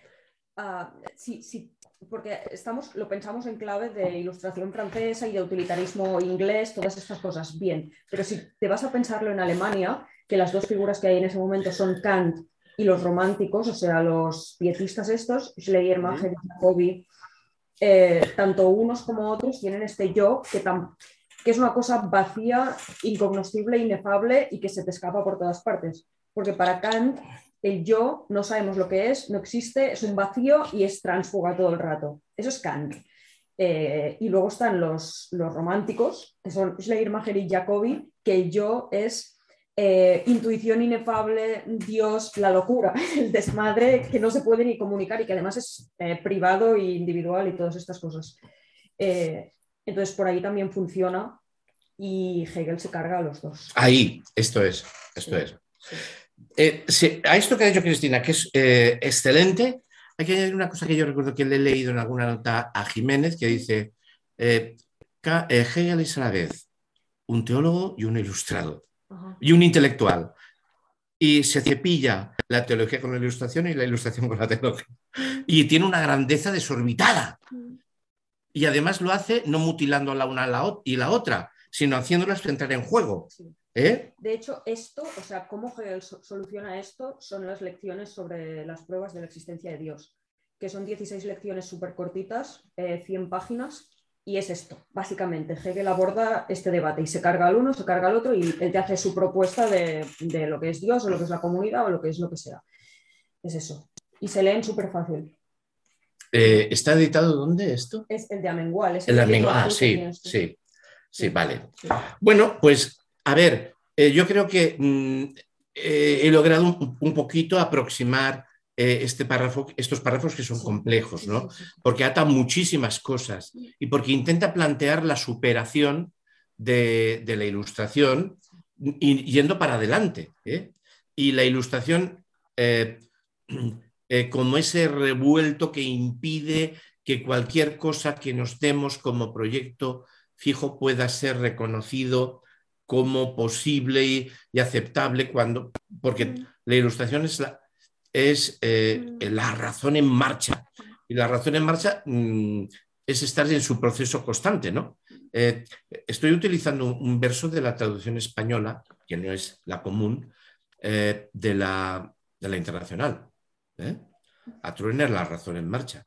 sí, porque lo pensamos en clave de ilustración francesa y de utilitarismo inglés, todas estas cosas, bien, pero si te vas a pensarlo en Alemania, que las dos figuras que hay en ese momento son Kant y los románticos, o sea, los pietistas estos, Schleiermacher y Jacobi, tanto unos como otros tienen este yo que es una cosa vacía, incognoscible, inefable y que se te escapa por todas partes. Porque para Kant el yo no sabemos lo que es, no existe, es un vacío y es tránsfuga todo el rato. Eso es Kant. Y luego están los románticos, que son Schleiermacher y Jacobi, que el yo es intuición inefable, Dios, la locura, el desmadre que no se puede ni comunicar y que además es privado e individual y todas estas cosas. Entonces por ahí también funciona y Hegel se carga a los dos. Ahí, esto es. Sí, a esto que ha dicho Cristina, que es excelente, hay que añadir una cosa que yo recuerdo que le he leído en alguna nota a Jiménez, que dice Hegel es a la vez un teólogo y un ilustrado, y un intelectual. Y se cepilla la teología con la ilustración y la ilustración con la teología. Y tiene una grandeza desorbitada. Y además lo hace no mutilando la una y la otra, sino haciéndolas entrar en juego. Sí. De hecho, o sea, cómo Hegel soluciona esto son las lecciones sobre las pruebas de la existencia de Dios, que son 16 lecciones súper cortitas, 100 páginas, y es esto, básicamente. Hegel aborda este debate y se carga al uno, se carga al otro, y él te hace su propuesta de lo que es Dios, o lo que es la comunidad, o lo que sea. Es eso. Y se leen súper fácil. ¿Está editado dónde esto? Es el de Amengual. El de Amengual, sí, vale. Sí. Bueno, pues, a ver, yo creo que he logrado un poquito aproximar estos párrafos que son complejos, ¿no? Porque ata muchísimas cosas y porque intenta plantear la superación de la ilustración yendo para adelante. Y la ilustración como ese revuelto que impide que cualquier cosa que nos demos como proyecto fijo pueda ser reconocido como posible y aceptable porque la ilustración es la razón en marcha. Y la razón en marcha es estar en su proceso constante, ¿no? Estoy utilizando un verso de la traducción española, que no es la común, de la internacional. atruena la razón en marcha.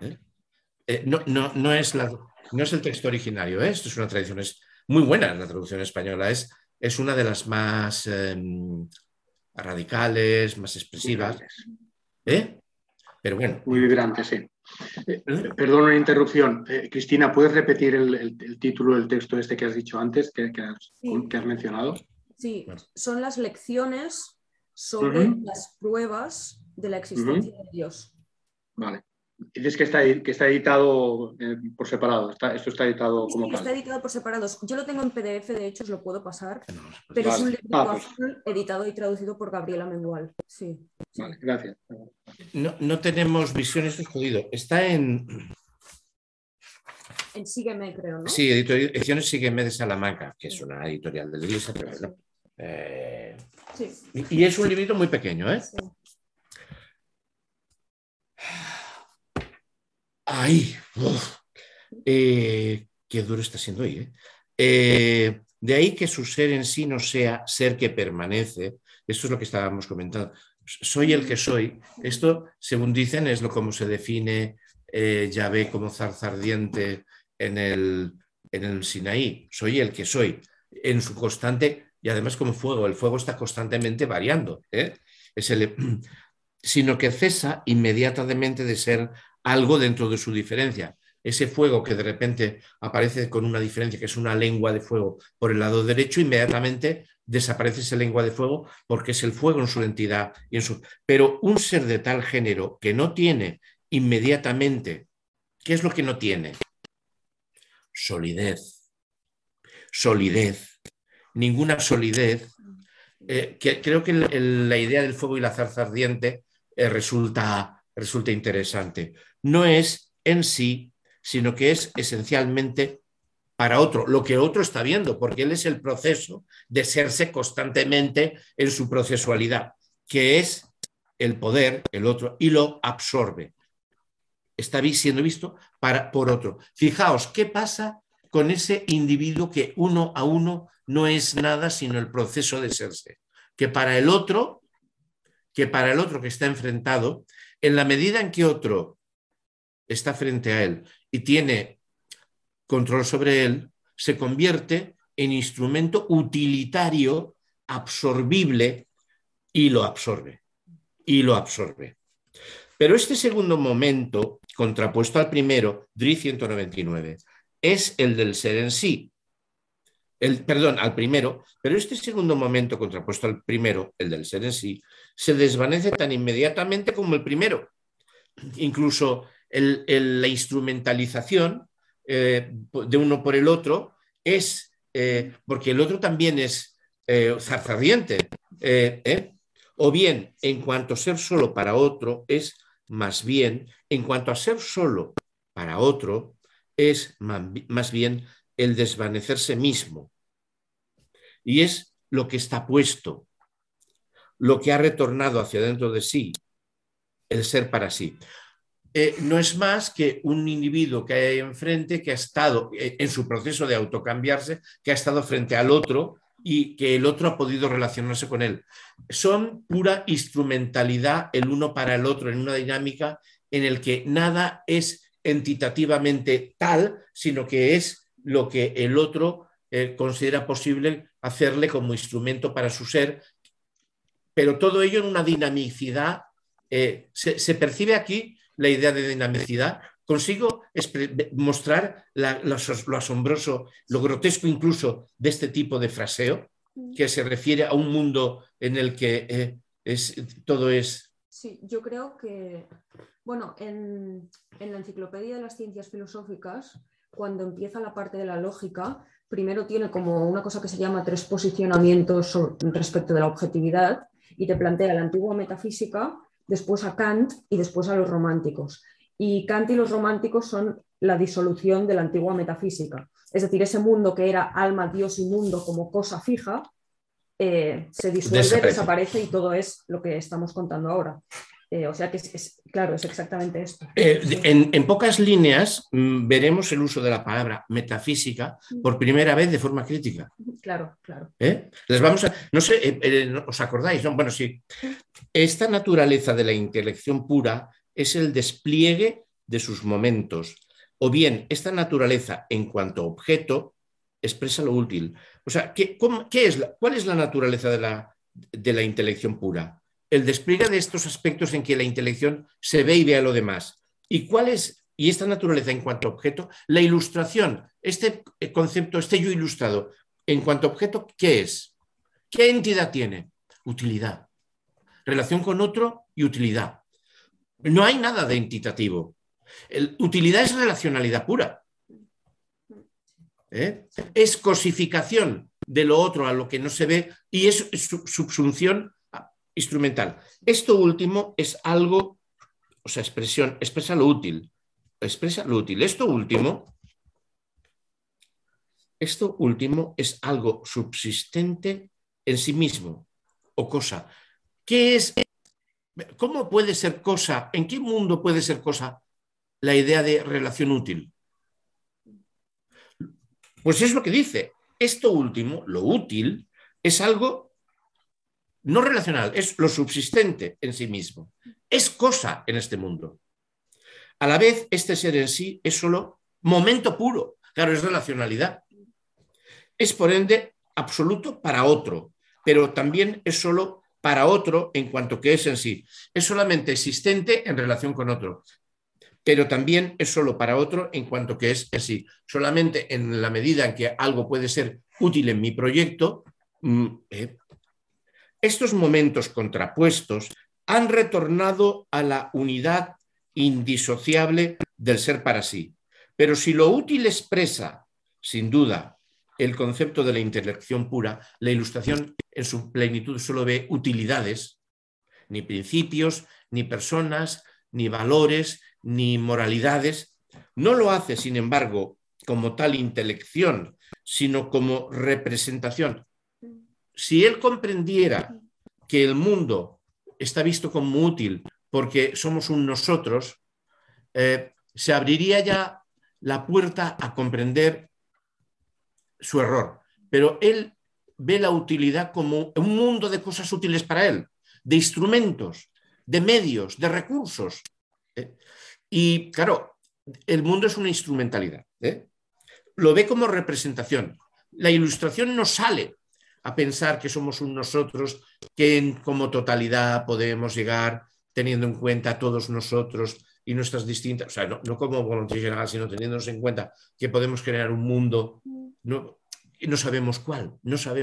No es el texto originario, esto es una tradición, es muy buena la traducción española, es una de las más radicales, más expresivas. Pero bueno. Muy vibrante, sí. Perdón una interrupción. Cristina, ¿puedes repetir el título del texto este que has dicho antes, que has mencionado? Sí, son las lecciones sobre las pruebas de la existencia de Dios. Vale. Dices que está editado por separado. Esto está editado como Sí, tal. está editado por separados. Yo lo tengo en PDF, de hecho os lo puedo pasar. Vale. Pero es un libro azul editado y traducido por Gabriela Mengual. Sí. Vale, gracias. No tenemos visiones de jodido. Está en Sígueme, creo, ¿no? Sí, Ediciones Sígueme de Salamanca, que es una editorial de la Iglesia, pero bueno. Sí. Y es un librito muy pequeño, ¿eh? Sí. ¡Ay! Qué duro está siendo hoy, ¿eh? De ahí que su ser en sí no sea ser que permanece. Esto es lo que estábamos comentando. Soy el que soy. Esto, según dicen, es como se define Yahvé como zarza ardiente en el Sinaí. Soy el que soy. En su constante, y además como fuego. El fuego está constantemente variando, ¿eh? Sino que cesa inmediatamente de ser algo dentro de su diferencia. Ese fuego que de repente aparece con una diferencia, que es una lengua de fuego por el lado derecho, inmediatamente desaparece esa lengua de fuego porque es el fuego en su entidad. Pero un ser de tal género que no tiene inmediatamente, ¿qué es lo que no tiene? Solidez. Solidez. Ninguna solidez. Creo que la idea del fuego y la zarza ardiente resulta interesante. No es en sí, sino que es esencialmente para otro, lo que otro está viendo, porque él es el proceso de serse constantemente en su procesualidad, que es el poder, el otro, y lo absorbe. Está siendo visto por otro. Fijaos, ¿qué pasa con ese individuo que uno a uno no es nada sino el proceso de serse? Que para el otro que está enfrentado, en la medida en que otro está frente a él y tiene control sobre él, se convierte en instrumento utilitario, absorbible, y lo absorbe. Y lo absorbe. Pero este segundo momento, contrapuesto al primero, DRI 199, es el del ser en sí. Al primero, pero este segundo momento contrapuesto al primero, el del ser en sí, se desvanece tan inmediatamente como el primero. Incluso la instrumentalización de uno por el otro es, porque el otro también es zarzardiente, o bien en cuanto a ser solo para otro es más bien, en cuanto a ser solo para otro es más bien el desvanecerse mismo. Y es lo que está puesto, lo que ha retornado hacia dentro de sí, el ser para sí. No es más que un individuo que hay enfrente, que ha estado en su proceso de autocambiarse, que ha estado frente al otro y que el otro ha podido relacionarse con él. Son pura instrumentalidad el uno para el otro en una dinámica en el que nada es entitativamente tal, sino que es lo que el otro considera posible hacerle como instrumento para su ser, pero todo ello en una dinamicidad. Se percibe aquí la idea de dinamicidad. Consigo mostrar lo asombroso, lo grotesco incluso de este tipo de fraseo, que se refiere a un mundo en el que todo es... Sí, yo creo que, bueno, en la Enciclopedia de las Ciencias Filosóficas, cuando empieza la parte de la lógica, primero tiene como una cosa que se llama 3 posicionamientos respecto de la objetividad y te plantea la antigua metafísica, después a Kant y después a los románticos. Y Kant y los románticos son la disolución de la antigua metafísica. Es decir, ese mundo que era alma, Dios y mundo como cosa fija, se disuelve, desaparece y todo es lo que estamos contando ahora. O sea que claro, es exactamente esto. En pocas líneas veremos el uso de la palabra metafísica por primera vez de forma crítica. Claro, claro. Les vamos a, no sé, ¿os acordáis? ¿No? Bueno, sí. Esta naturaleza de la intelección pura es el despliegue de sus momentos. O bien, esta naturaleza en cuanto a objeto expresa lo útil. O sea, ¿cuál es la naturaleza de la intelección pura? El despliegue de estos aspectos en que la intelección se ve y ve a lo demás. ¿Y esta naturaleza en cuanto a objeto? La ilustración, este concepto, este yo ilustrado, en cuanto a objeto, ¿qué es? ¿Qué entidad tiene? Utilidad. Relación con otro y utilidad. No hay nada de entitativo. Utilidad es relacionalidad pura. Es cosificación de lo otro a lo que no se ve y es subsunción instrumental. Esto último es algo, o sea, expresa lo útil. Expresa lo útil. Esto último es algo subsistente en sí mismo o cosa. ¿Qué es? ¿Cómo puede ser cosa? ¿En qué mundo puede ser cosa la idea de relación útil? Pues es lo que dice. Esto último, lo útil, es algo no relacional, es lo subsistente en sí mismo. Es cosa en este mundo. A la vez, este ser en sí es solo momento puro. Claro, es relacionalidad. Es, por ende, absoluto para otro, pero también es solo para otro en cuanto que es en sí. Es solamente existente en relación con otro, pero también es solo para otro en cuanto que es en sí. Solamente en la medida en que algo puede ser útil en mi proyecto, estos momentos contrapuestos han retornado a la unidad indisociable del ser para sí. Pero si lo útil expresa, sin duda, el concepto de la intelección pura, la ilustración en su plenitud solo ve utilidades, ni principios, ni personas, ni valores, ni moralidades. No lo hace, sin embargo, como tal intelección, sino como representación. Si él comprendiera que el mundo está visto como útil porque somos un nosotros, se abriría ya la puerta a comprender su error. Pero él ve la utilidad como un mundo de cosas útiles para él, de instrumentos, de medios, de recursos. Y claro, el mundo es una instrumentalidad. Lo ve como representación. La ilustración no sale a pensar que somos un nosotros, que como totalidad podemos llegar teniendo en cuenta a todos nosotros y nuestras distintas, o sea, no como voluntad general, sino teniéndonos en cuenta que podemos crear un mundo, no sabemos cuál.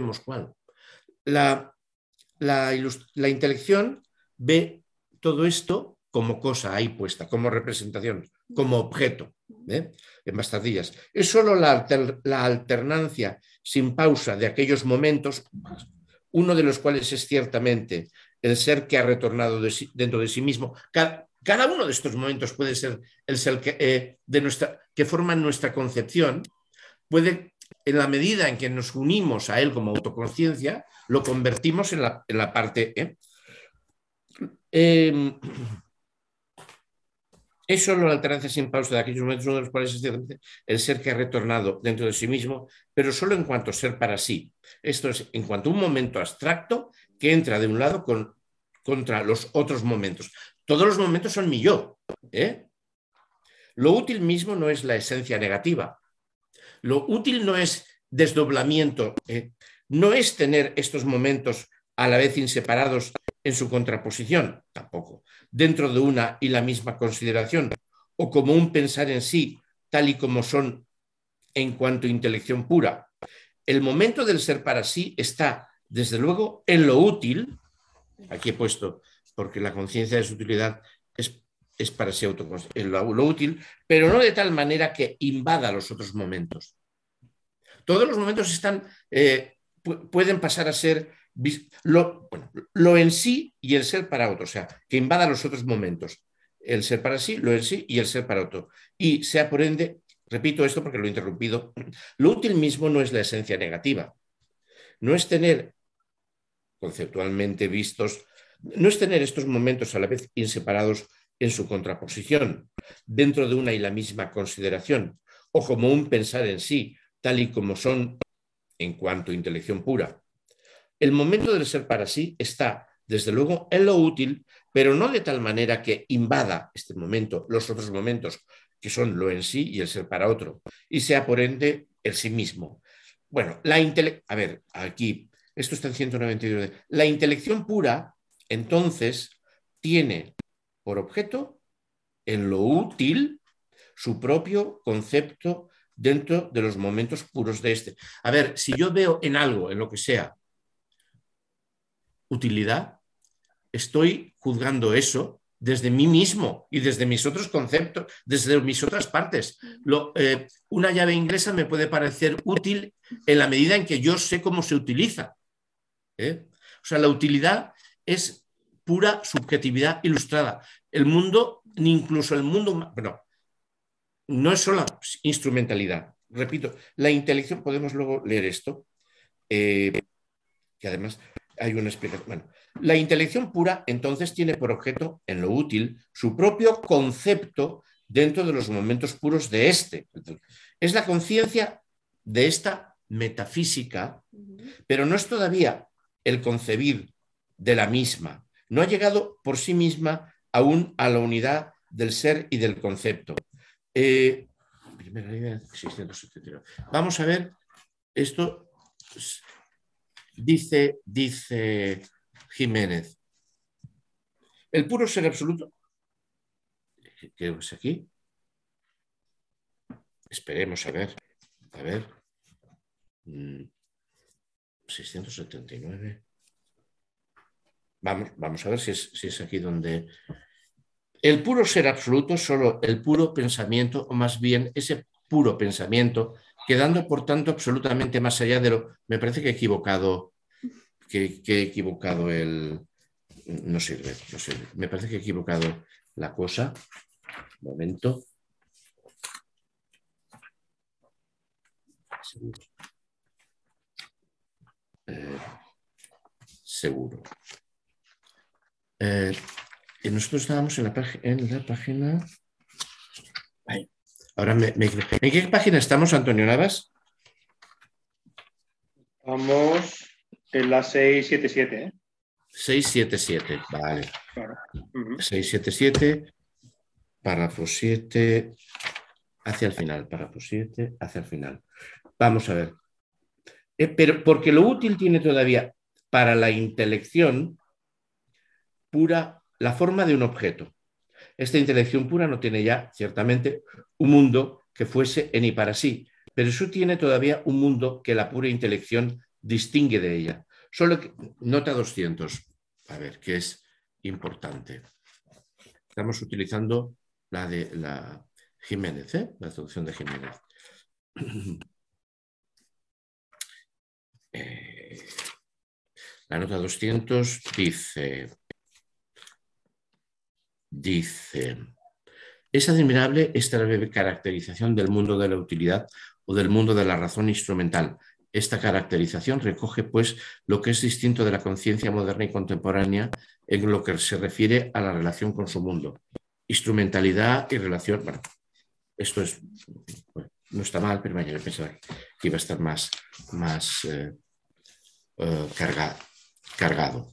La intelección ve todo esto como cosa ahí puesta, como representación, como objeto, en bastardillas. Es solo la alternancia sin pausa de aquellos momentos, uno de los cuales es ciertamente el ser que ha retornado dentro de sí mismo. Cada uno de estos momentos puede ser el ser que forman nuestra concepción, puede, en la medida en que nos unimos a él como autoconsciencia, lo convertimos en la parte... Es solo la alternancia sin pausa de aquellos momentos, uno de los cuales es el ser que ha retornado dentro de sí mismo, pero solo en cuanto ser para sí. Esto es en cuanto a un momento abstracto que entra de un lado contra los otros momentos. Todos los momentos son mi yo. Lo útil mismo no es la esencia negativa. Lo útil no es desdoblamiento, no es tener estos momentos a la vez inseparados en su contraposición, tampoco, dentro de una y la misma consideración, o como un pensar en sí, tal y como son en cuanto a intelección pura. El momento del ser para sí está, desde luego, en lo útil, aquí he puesto, porque la conciencia de su utilidad es para sí autoconsciente, en lo útil, pero no de tal manera que invada los otros momentos. Todos los momentos pueden pasar a ser lo en sí y el ser para otro, o sea, que invada los otros momentos. El ser para sí, lo en sí y el ser para otro. Y sea por ende, repito esto porque lo he interrumpido, lo útil mismo no es la esencia negativa. No es tener, conceptualmente vistos, no es tener estos momentos a la vez inseparados en su contraposición, dentro de una y la misma consideración, o como un pensar en sí, tal y como son en cuanto a intelección pura. El momento del ser para sí está, desde luego, en lo útil, pero no de tal manera que invada este momento, los otros momentos, que son lo en sí y el ser para otro, y sea por ende el sí mismo. Bueno, a ver, aquí, esto está en 192. La intelección pura, entonces, tiene por objeto en lo útil su propio concepto dentro de los momentos puros de este. A ver, si yo veo en algo, en lo que sea, utilidad, estoy juzgando eso desde mí mismo y desde mis otros conceptos, desde mis otras partes. Una llave inglesa me puede parecer útil en la medida en que yo sé cómo se utiliza. O sea, la utilidad es pura subjetividad ilustrada. El mundo, ni incluso el mundo, bueno, no es solo instrumentalidad. Repito, la intelección, podemos luego leer esto, que además hay una explicación. Bueno, la intelección pura entonces tiene por objeto, en lo útil, su propio concepto dentro de los momentos puros de este. Es la conciencia de esta metafísica, pero no es todavía el concebir de la misma. No ha llegado por sí misma aún a la unidad del ser y del concepto. Primera línea 679. Vamos a ver esto. Dice Jiménez. El puro ser absoluto. ¿Qué es aquí? Esperemos a ver. A ver. 679. Vamos a ver si es aquí donde... El puro ser absoluto, solo el puro pensamiento, o más bien ese puro pensamiento, quedando por tanto absolutamente más allá de lo... Me parece que he equivocado, el... No sirve. Me parece que he equivocado la cosa. Un momento. Seguro. Nosotros estábamos en la página... Ay, ahora ¿En qué página estamos, Antonio Navas? Vamos en la 677. 677, vale. Claro. 677, párrafo 7, hacia el final. Párrafo 7, hacia el final. Vamos a ver. Pero porque lo útil tiene todavía para la intelección pura la forma de un objeto. Esta intelección pura no tiene ya, ciertamente, un mundo que fuese en y para sí, pero eso tiene todavía un mundo que la pura intelección distingue de ella. Solo que, nota 200, a ver, que es importante. Estamos utilizando la de la Jiménez, la traducción de Jiménez. La nota 200 dice, es admirable esta breve caracterización del mundo de la utilidad o del mundo de la razón instrumental. Esta caracterización recoge, pues, lo que es distinto de la conciencia moderna y contemporánea en lo que se refiere a la relación con su mundo. Instrumentalidad y relación. Bueno, esto es, bueno, no está mal, pero yo pensaba que iba a estar más cargado.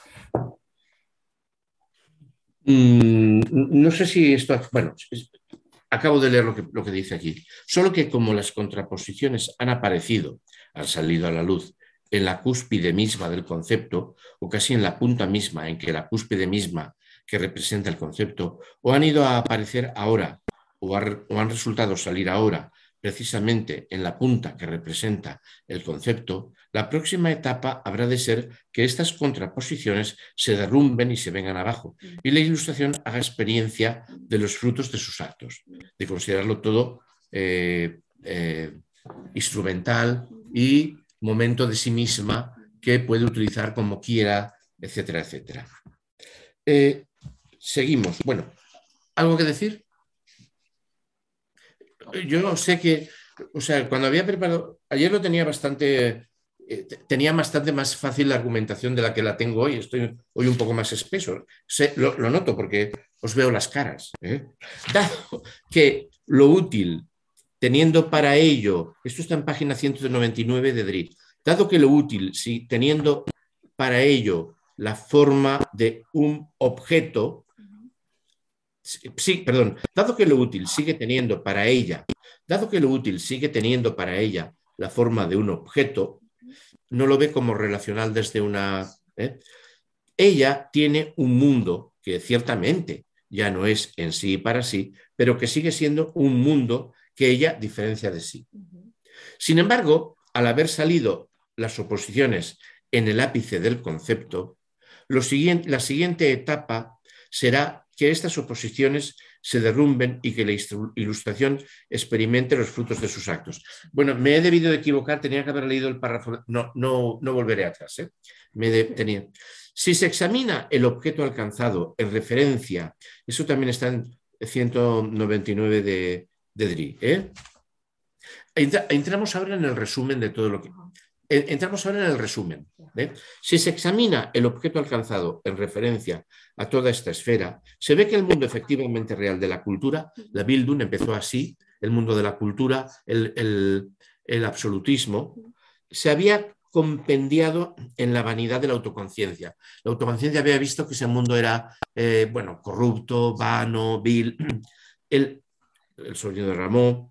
No sé si esto... Bueno, acabo de leer lo que dice aquí. Solo que como las contraposiciones han aparecido, han salido a la luz en la cúspide misma del concepto, o casi en la punta misma en que la cúspide misma que representa el concepto, o han ido a aparecer ahora, o han resultado salir ahora, precisamente en la punta que representa el concepto, la próxima etapa habrá de ser que estas contraposiciones se derrumben y se vengan abajo, y la ilustración haga experiencia de los frutos de sus actos, de considerarlo todo instrumental y momento de sí misma que puede utilizar como quiera, etcétera, etcétera. Seguimos. Bueno, ¿algo que decir? Yo sé que, o sea, cuando había preparado, ayer lo tenía tenía bastante más fácil la argumentación de la que la tengo hoy. Estoy hoy un poco más espeso. Lo noto porque os veo las caras. Dado que lo útil, teniendo para ello, esto está en página 199 de Drift, dado que lo útil, teniendo para ello la forma de un objeto. Sí, perdón, dado que lo útil sigue teniendo para ella, la forma de un objeto, no lo ve como relacional desde una... Ella tiene un mundo que ciertamente ya no es en sí y para sí, pero que sigue siendo un mundo que ella diferencia de sí. Sin embargo, al haber salido las oposiciones en el ápice del concepto, la siguiente etapa será que estas oposiciones se derrumben y que la ilustración experimente los frutos de sus actos. Bueno, me he debido de equivocar, tenía que haber leído el párrafo. No volveré atrás. Si se examina el objeto alcanzado en referencia, eso también está en 199 de Drie. Entramos ahora en el resumen de todo lo que... Entramos ahora en el resumen. Si se examina el objeto alcanzado en referencia a toda esta esfera, se ve que el mundo efectivamente real de la cultura, la Bildung empezó así, el mundo de la cultura, el absolutismo, se había compendiado en la vanidad de la autoconciencia. La autoconciencia había visto que ese mundo era corrupto, vano, vil. El sonido de Rameau.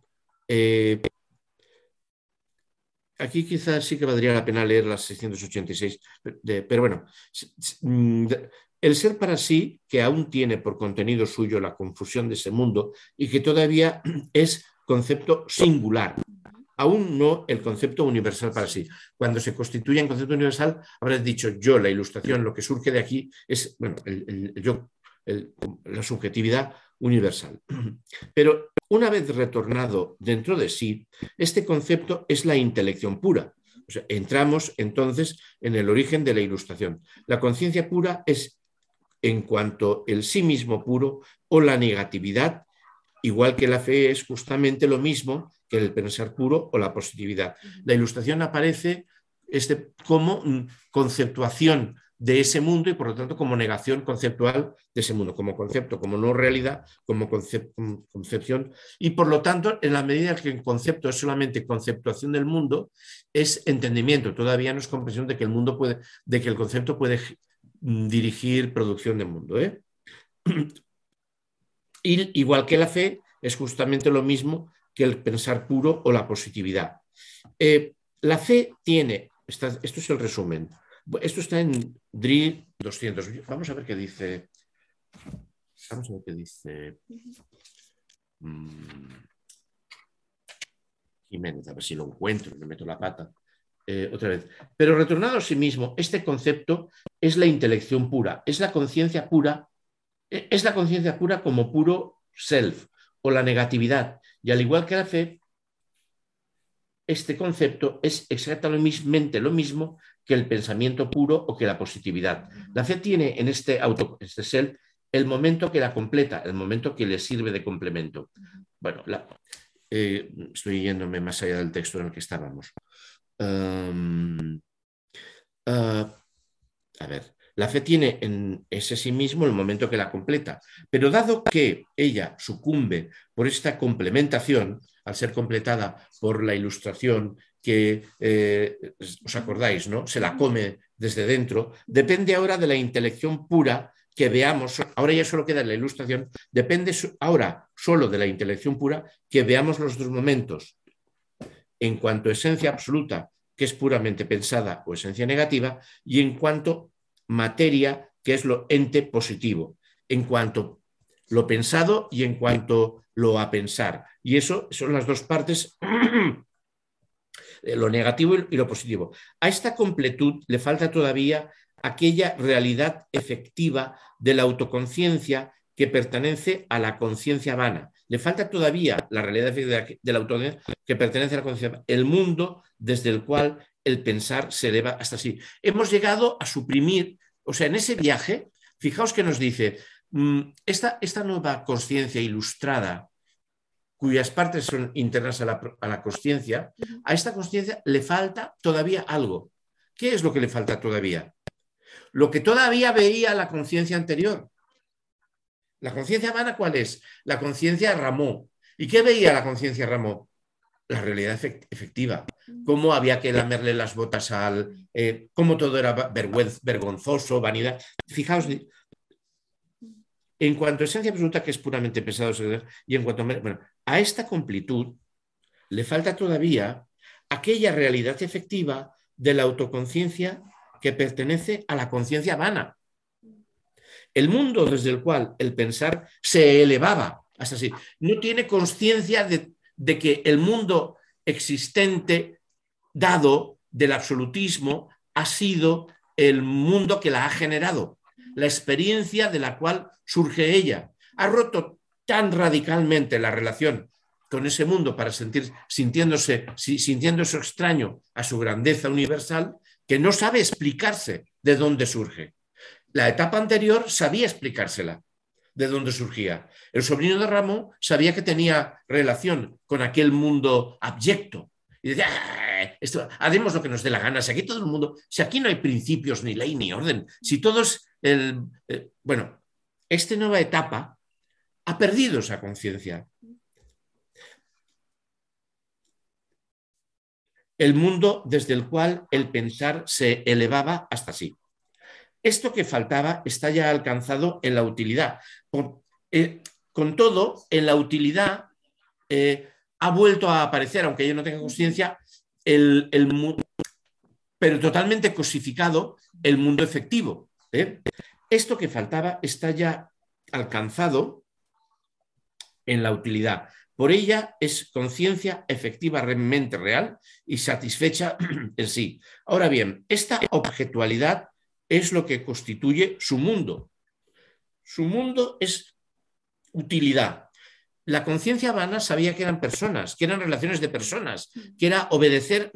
Aquí quizás sí que valdría la pena leer las 686, pero bueno, el ser para sí, que aún tiene por contenido suyo la confusión de ese mundo y que todavía es concepto singular, aún no el concepto universal para sí. Cuando se constituye en concepto universal, habrás dicho yo, la ilustración, lo que surge de aquí es el yo, la subjetividad universal. Pero una vez retornado dentro de sí, este concepto es la intelección pura. O sea, entramos entonces en el origen de la ilustración. La conciencia pura es en cuanto el sí mismo puro o la negatividad, igual que la fe es justamente lo mismo que el pensar puro o la positividad. La ilustración aparece como conceptuación de ese mundo y por lo tanto como negación conceptual de ese mundo, como concepto, como no realidad, como concepción, y por lo tanto en la medida que el concepto es solamente conceptuación del mundo, es entendimiento, todavía no es comprensión de que el concepto puede dirigir producción del mundo. Y igual que la fe es justamente lo mismo que el pensar puro o la positividad. La fe tiene, esto es el resumen. Esto está en Drie 200. Vamos a ver qué dice. Jiménez, a ver si lo encuentro, me meto la pata. Otra vez. Pero retornado a sí mismo, este concepto es la intelección pura, es la conciencia pura como puro self o la negatividad. Y al igual que la fe, este concepto es exactamente lo mismo que el pensamiento puro o que la positividad. La fe tiene en este self el momento que la completa, el momento que le sirve de complemento. Bueno, estoy yéndome más allá del texto en el que estábamos. A ver, la fe tiene en ese sí mismo el momento que la completa, pero dado que ella sucumbe por esta complementación, al ser completada por la ilustración que, os acordáis, ¿no? Se la come desde dentro, depende ahora de la intelección pura que veamos, ahora ya solo queda la ilustración, depende ahora solo de la intelección pura que veamos los dos momentos en cuanto a esencia absoluta, que es puramente pensada o esencia negativa, y en cuanto materia, que es lo ente positivo, en cuanto lo pensado y en cuanto lo a pensar. Y eso son las dos partes, lo negativo y lo positivo. A esta completud le falta todavía aquella realidad efectiva de la autoconciencia que pertenece a la conciencia vana. Le falta todavía la realidad efectiva de la autoconciencia que pertenece a la conciencia, el mundo desde el cual el pensar se eleva hasta así. Hemos llegado a suprimir, o sea, en ese viaje, fijaos que nos dice, esta nueva conciencia ilustrada, cuyas partes son internas a la consciencia, a esta consciencia le falta todavía algo. ¿Qué es lo que le falta todavía? Lo que todavía veía la conciencia anterior. ¿La conciencia vana cuál es? La conciencia Rameau. ¿Y qué veía la conciencia Rameau? la realidad efectiva, cómo había que lamerle las botas cómo todo era vergonzoso, vanidad. Fijaos, en cuanto a esencia absoluta, que es puramente pesado, y en cuanto a esta completud le falta todavía aquella realidad efectiva de la autoconciencia que pertenece a la conciencia vana. El mundo desde el cual el pensar se elevaba hasta así, no tiene conciencia de que el mundo existente dado del absolutismo ha sido el mundo que la ha generado, la experiencia de la cual surge ella. Ha roto tan radicalmente la relación con ese mundo para sintiéndose extraño a su grandeza universal, que no sabe explicarse de dónde surge. La etapa anterior sabía explicársela, de dónde surgía. El sobrino de Ramón sabía que tenía relación con aquel mundo abyecto. Y decía, haremos lo que nos dé la gana. Si aquí todo el mundo, si aquí no hay principios, ni ley, ni orden, si todo es bueno, esta nueva etapa ha perdido esa conciencia. El mundo desde el cual el pensar se elevaba hasta sí. Esto que faltaba está ya alcanzado en la utilidad. Con todo, en la utilidad ha vuelto a aparecer, aunque yo no tenga conciencia, pero totalmente cosificado el mundo efectivo. Esto que faltaba está ya alcanzado en la utilidad. Por ella es conciencia efectivamente real y satisfecha en sí. Ahora bien, esta objetualidad es lo que constituye su mundo. Su mundo es utilidad. La conciencia vana sabía que eran personas, que eran relaciones de personas, que era obedecer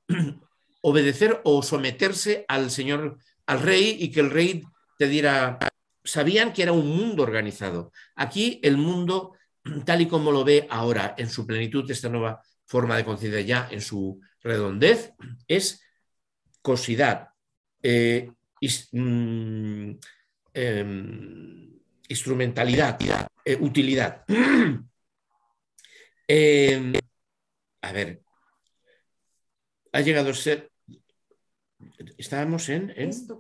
o someterse al señor, al rey, y que el rey te diera. Sabían que era un mundo organizado. Aquí el mundo, tal y como lo ve ahora en su plenitud, esta nueva forma de conciencia ya en su redondez, es cosidad, instrumentalidad, utilidad. A ver, ha llegado a ser. Estábamos en.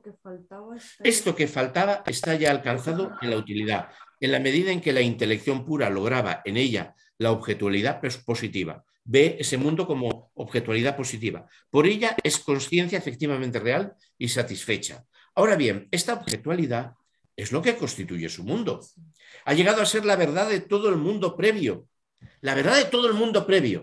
Esto que faltaba está ya alcanzado en la utilidad, en la medida en que la intelección pura lograba en ella la objetualidad positiva. Ve ese mundo como objetualidad positiva. Por ella es conciencia efectivamente real y satisfecha. Ahora bien, esta objetualidad es lo que constituye su mundo. Ha llegado a ser la verdad de todo el mundo previo. La verdad de todo el mundo previo.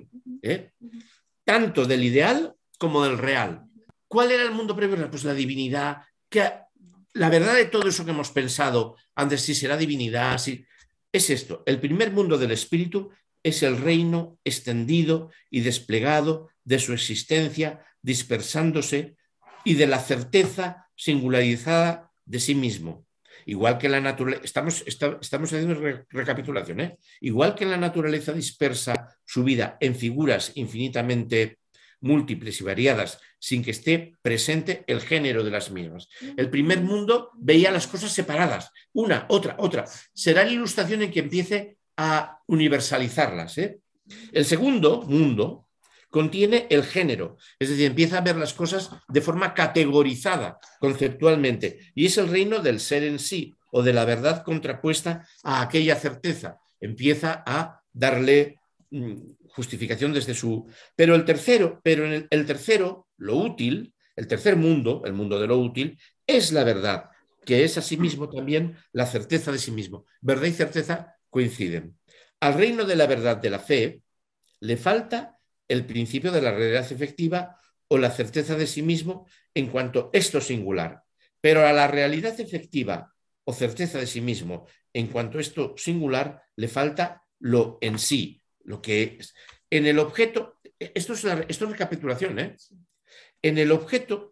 Tanto del ideal como del real. ¿Cuál era el mundo previo? Pues la divinidad. La verdad de todo eso que hemos pensado antes, si será divinidad, es esto. El primer mundo del espíritu es el reino extendido y desplegado de su existencia, dispersándose, y de la certeza singularizada de sí mismo. Igual que la naturaleza, estamos haciendo recapitulación, igual que la naturaleza dispersa su vida en figuras infinitamente múltiples y variadas, sin que esté presente el género de las mismas. El primer mundo veía las cosas separadas, una, otra. Será la ilustración en que empiece a universalizarlas. El segundo mundo contiene el género, es decir, empieza a ver las cosas de forma categorizada conceptualmente, y es el reino del ser en sí, o de la verdad contrapuesta a aquella certeza. Empieza a darle justificación desde su. Pero en el tercero, lo útil, el tercer mundo, el mundo de lo útil, es la verdad, que es asimismo también la certeza de sí mismo. Verdad y certeza coinciden. Al reino de la verdad de la fe le falta el principio de la realidad efectiva o la certeza de sí mismo en cuanto esto singular. Pero a la realidad efectiva o certeza de sí mismo en cuanto esto singular le falta lo en sí, lo que es. En el objeto, esto es recapitulación, En el objeto,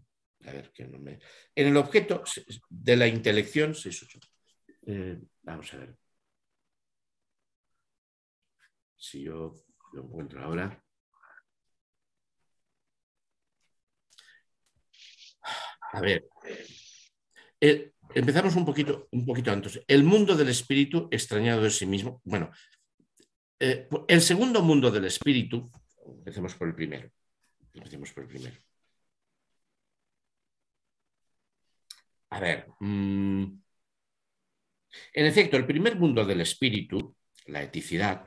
en el objeto de la intelección, vamos a ver. Si yo lo encuentro ahora. A ver. Empezamos un poquito antes. El mundo del espíritu extrañado de sí mismo. Bueno, el segundo mundo del espíritu, empecemos por el primero. A ver, en efecto, el primer mundo del espíritu, la eticidad,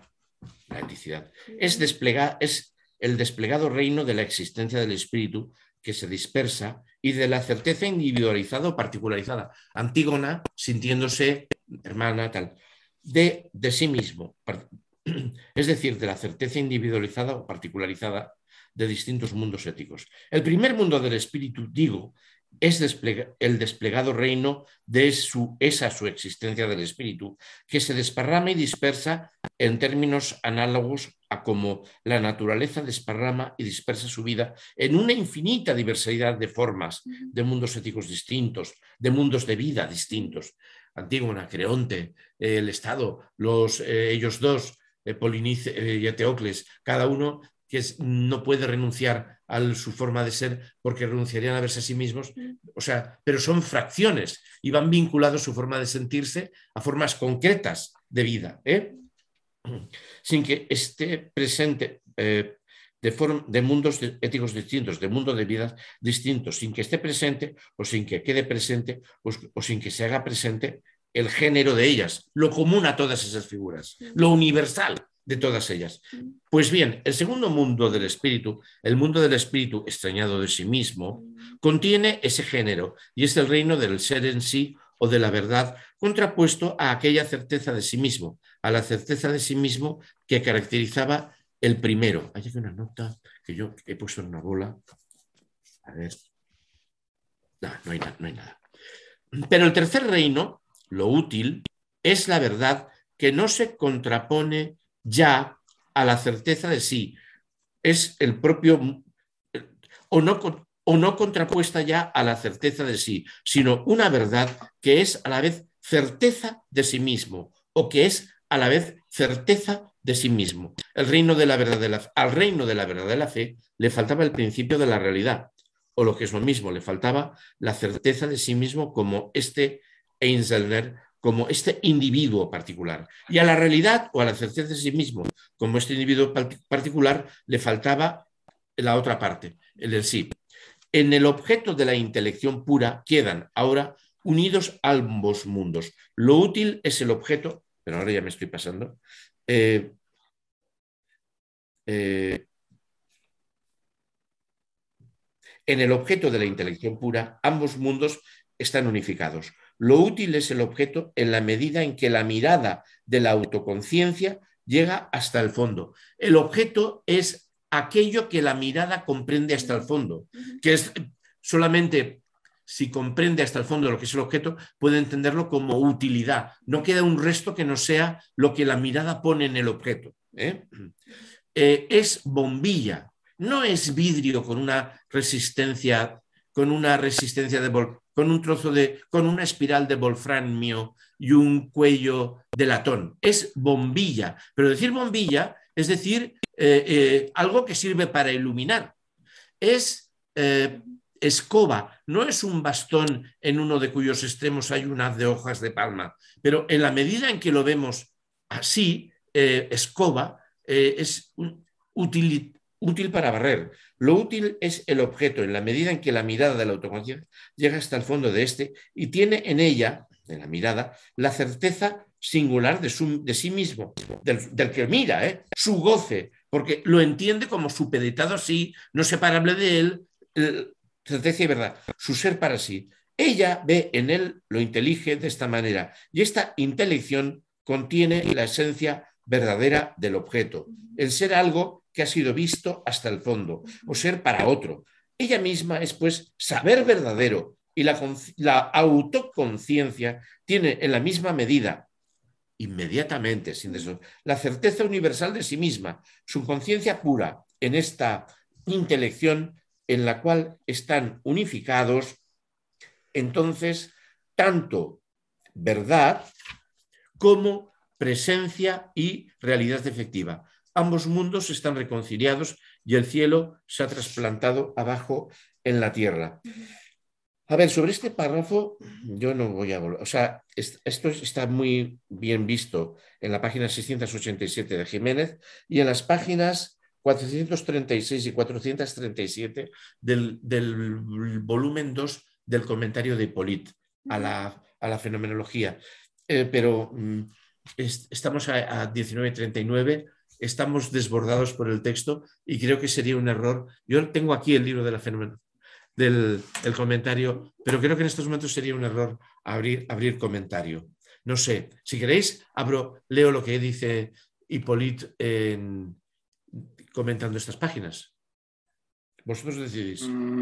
es el desplegado reino de la existencia del espíritu que se dispersa y de la certeza individualizada o particularizada. Antígona, sintiéndose hermana, tal, de sí mismo, es decir, de la certeza individualizada o particularizada de distintos mundos éticos. El primer mundo del espíritu, digo, es el desplegado reino de esa su existencia del espíritu, que se desparrama y dispersa en términos análogos a cómo la naturaleza desparrama y dispersa su vida en una infinita diversidad de formas, de mundos éticos distintos, de mundos de vida distintos. Antígona, Creonte, el Estado, ellos dos, Polinice y Eteocles, cada uno que no puede renunciar a su forma de ser porque renunciarían a verse a sí mismos, o sea, pero son fracciones y van vinculados su forma de sentirse a formas concretas de vida, sin que esté presente de mundos éticos distintos, de mundos de vidas distintos, sin que esté presente o sin que quede presente o sin que se haga presente el género de ellas, lo común a todas esas figuras, lo universal de todas ellas. Pues bien, el segundo mundo del espíritu, el mundo del espíritu extrañado de sí mismo, contiene ese género y es el reino del ser en sí o de la verdad, contrapuesto a aquella certeza de sí mismo, a la certeza de sí mismo que caracterizaba el primero. Hay aquí una nota que yo he puesto en una bola. A ver. No hay nada. Pero el tercer reino, lo útil, es la verdad que no se contrapone ya a la certeza de sí. Es el propio, o no contrapuesta ya a la certeza de sí, sino una verdad que es a la vez certeza de sí mismo, o que es a la vez certeza de sí mismo. Al reino de la verdad de la fe le faltaba el principio de la realidad, o lo que es lo mismo, le faltaba la certeza de sí mismo como este Einzelner, como este individuo particular. Y a la realidad o a la certeza de sí mismo como este individuo particular le faltaba la otra parte, el del sí. En el objeto de la intelección pura quedan ahora unidos ambos mundos. Lo útil es el objeto, pero ahora ya me estoy pasando. En el objeto de la intelección pura, ambos mundos están unificados. Lo útil es el objeto en la medida en que la mirada de la autoconciencia llega hasta el fondo. El objeto es aquello que la mirada comprende hasta el fondo, que es solamente si comprende hasta el fondo lo que es el objeto, puede entenderlo como utilidad. No queda un resto que no sea lo que la mirada pone en el objeto. Es bombilla, no es vidrio con una resistencia con una espiral de wolframio y un cuello de latón. Es bombilla, pero decir bombilla es decir algo que sirve para iluminar. Es escoba, no es un bastón en uno de cuyos extremos hay un haz de hojas de palma, pero en la medida en que lo vemos así, escoba es útil para barrer. Lo útil es el objeto en la medida en que la mirada de la autoconciencia llega hasta el fondo de este y tiene en ella, en la mirada, la certeza singular de sí mismo, del que mira, su goce, porque lo entiende como supeditado a sí, no separable de él, certeza y verdad, su ser para sí. Ella ve en él, lo intelige de esta manera, y esta intelección contiene la esencia verdadera del objeto, el ser algo que ha sido visto hasta el fondo, o ser para otro. Ella misma es, pues, saber verdadero, y la autoconciencia tiene en la misma medida, inmediatamente, sin eso, la certeza universal de sí misma, su conciencia pura en esta intelección en la cual están unificados, entonces, tanto verdad como presencia y realidad efectiva. Ambos mundos están reconciliados y el cielo se ha trasplantado abajo en la tierra. A ver, sobre este párrafo yo no voy a volver. O sea, esto está muy bien visto en la página 687 de Jiménez y en las páginas 436 y 437 del volumen 2 del comentario de Hippolyte a la fenomenología. Pero estamos a 19:39, estamos desbordados por el texto y creo que sería un error. Yo tengo aquí el libro de la fenomenología del comentario, pero creo que en estos momentos sería un error abrir comentario. No sé, si queréis, leo lo que dice Hippolyte comentando estas páginas. Vosotros decidís.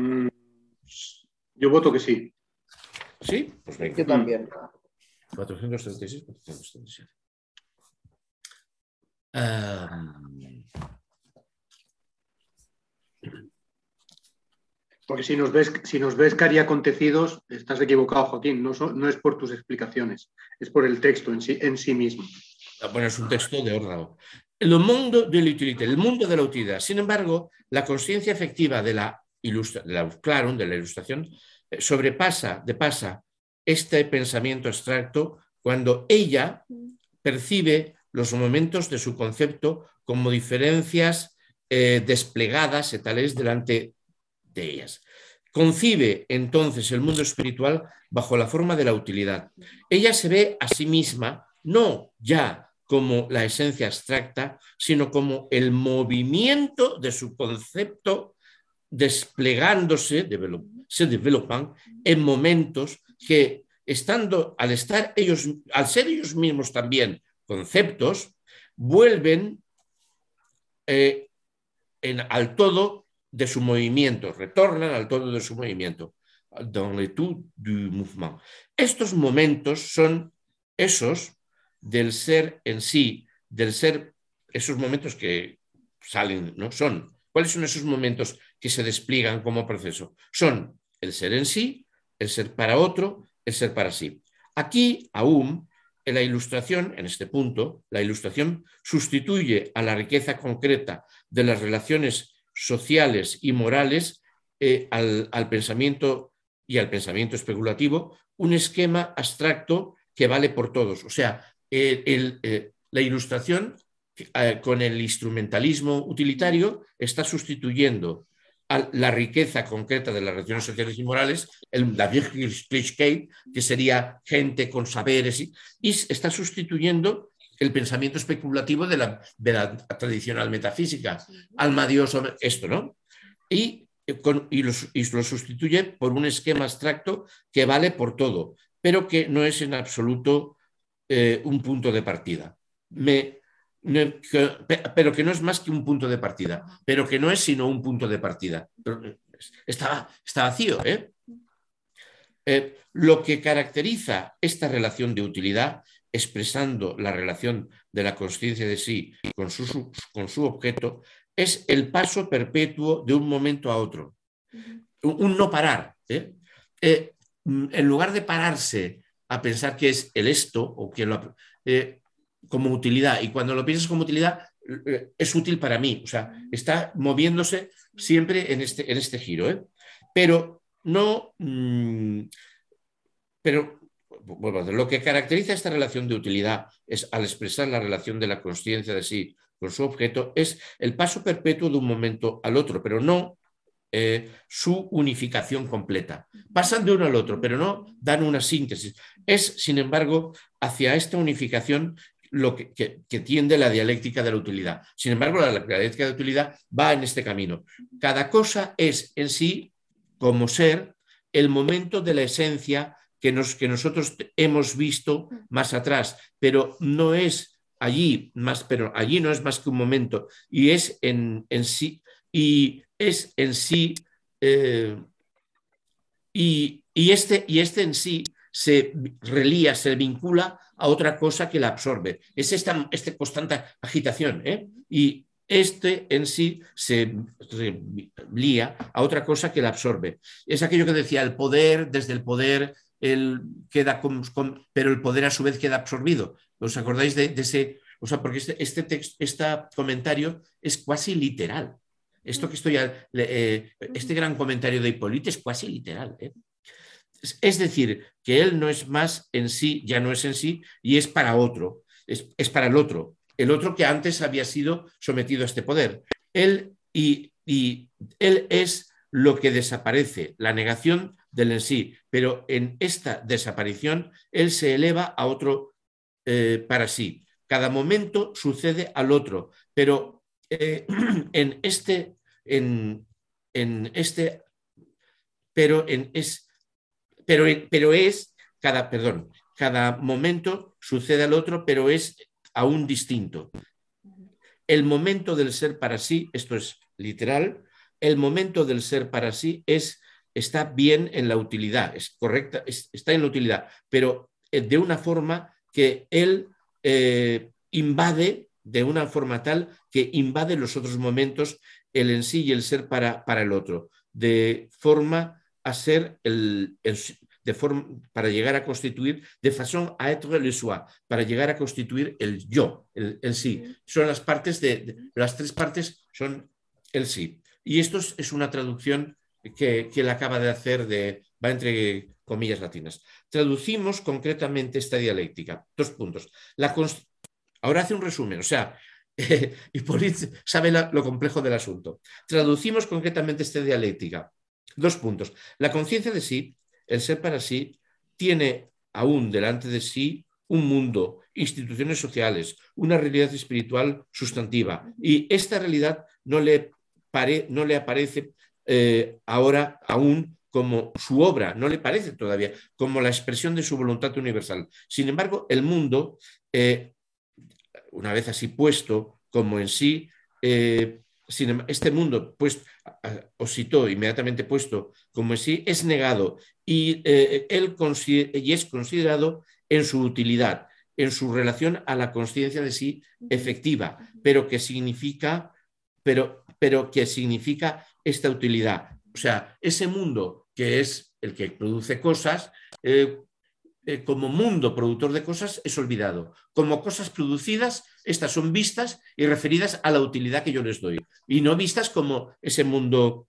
Yo voto que sí. ¿Sí? Pues venga. Yo también. 436, 437. Porque si nos ves cari acontecidos, estás equivocado, Joaquín. No es por tus explicaciones, es por el texto en sí mismo. Bueno, es un texto de Ordao. El mundo de la utilidad. Sin embargo, la conciencia efectiva de la ilustración, sobrepasa este pensamiento abstracto cuando ella percibe los momentos de su concepto como diferencias desplegadas tales delante de ellas. Concibe entonces el mundo espiritual bajo la forma de la utilidad. Ella se ve a sí misma no ya como la esencia abstracta, sino como el movimiento de su concepto desplegándose, se developan en momentos que al ser ellos mismos también conceptos, vuelven al todo de su movimiento, retornan al todo de su movimiento, dans le tout du mouvement. Estos momentos son esos del ser en sí, esos momentos que salen, ¿no? ¿Cuáles son esos momentos que se despliegan como proceso? Son el ser en sí, el ser para otro, el ser para sí. Aquí, aún, en la ilustración, en este punto, la ilustración sustituye a la riqueza concreta de las relaciones sociales y morales al pensamiento y al pensamiento especulativo, un esquema abstracto que vale por todos. O sea, la ilustración con el instrumentalismo utilitario está sustituyendo a la riqueza concreta de las relaciones sociales y morales, la Wirklichkeit, que sería gente con saberes, y está sustituyendo el pensamiento especulativo de la tradicional metafísica, alma, Dios, esto, ¿no? Y lo sustituye por un esquema abstracto que vale por todo, pero que no es en absoluto un punto de partida. Pero que no es más que un punto de partida, pero que no es sino un punto de partida. Está vacío, ¿eh? Lo que caracteriza esta relación de utilidad, expresando la relación de la consciencia de sí con su objeto, es el paso perpetuo de un momento a otro, un no parar. En lugar de pararse a pensar que es el esto o que como utilidad, y cuando lo piensas como utilidad es útil para mí, o sea, está moviéndose siempre en este giro, pero no... Pero bueno, lo que caracteriza esta relación de utilidad es, al expresar la relación de la consciencia de sí con su objeto, es el paso perpetuo de un momento al otro, pero no su unificación completa. Pasan de uno al otro, pero no dan una síntesis. Es, sin embargo, hacia esta unificación lo que tiende la dialéctica de la utilidad. Sin embargo, la dialéctica de la utilidad va en este camino. Cada cosa es en sí, como ser, el momento de la esencia que nosotros hemos visto más atrás, pero no es allí pero allí no es más que un momento, y es en sí, y es en sí, y este en sí se relía, se vincula a otra cosa que la absorbe. Es esta constante agitación, y este en sí se lía a otra cosa que la absorbe. Es aquello que decía, el poder, desde el poder, pero el poder a su vez queda absorbido. ¿Os acordáis de ese? O sea, porque este comentario es cuasi literal. Esto que este gran comentario de Hippolyte es cuasi literal. Es decir, que él no es más en sí, ya no es en sí, y es para otro, es para el otro que antes había sido sometido a este poder. Él, y él es lo que desaparece, la negación del en sí, pero en esta desaparición él se eleva a otro para sí. Cada momento sucede al otro, pero en este, en este, pero en es, pero es cada, perdón, cada momento sucede al otro, pero es aún distinto. El momento del ser para sí, esto es literal, el momento del ser para sí está bien en la utilidad, es correcta, está en la utilidad, pero de una forma que él invade, de una forma tal que invade los otros momentos, el en sí y el ser para el otro, de forma a ser para llegar a constituir, de façon à être le soi, para llegar a constituir el yo, el sí. Son las partes las tres partes son el sí. Y esto es una traducción que él acaba de hacer, va entre comillas latinas. Traducimos concretamente esta dialéctica. 2 puntos. Ahora hace un resumen, o sea, Hippolyte sabe lo complejo del asunto. Traducimos concretamente esta dialéctica. 2 puntos. La conciencia de sí, el ser para sí, tiene aún delante de sí un mundo, instituciones sociales, una realidad espiritual sustantiva. Y esta realidad no le aparece ahora aún como su obra, no le parece todavía como la expresión de su voluntad universal. Sin embargo, el mundo, una vez así puesto como en sí, este mundo os citó inmediatamente puesto como en sí, es negado y es considerado en su utilidad, en su relación a la conciencia de sí efectiva, pero que significa esta utilidad. O sea, ese mundo que es el que produce cosas, como mundo productor de cosas es olvidado. Como cosas producidas, estas son vistas y referidas a la utilidad que yo les doy. Y no vistas como ese mundo,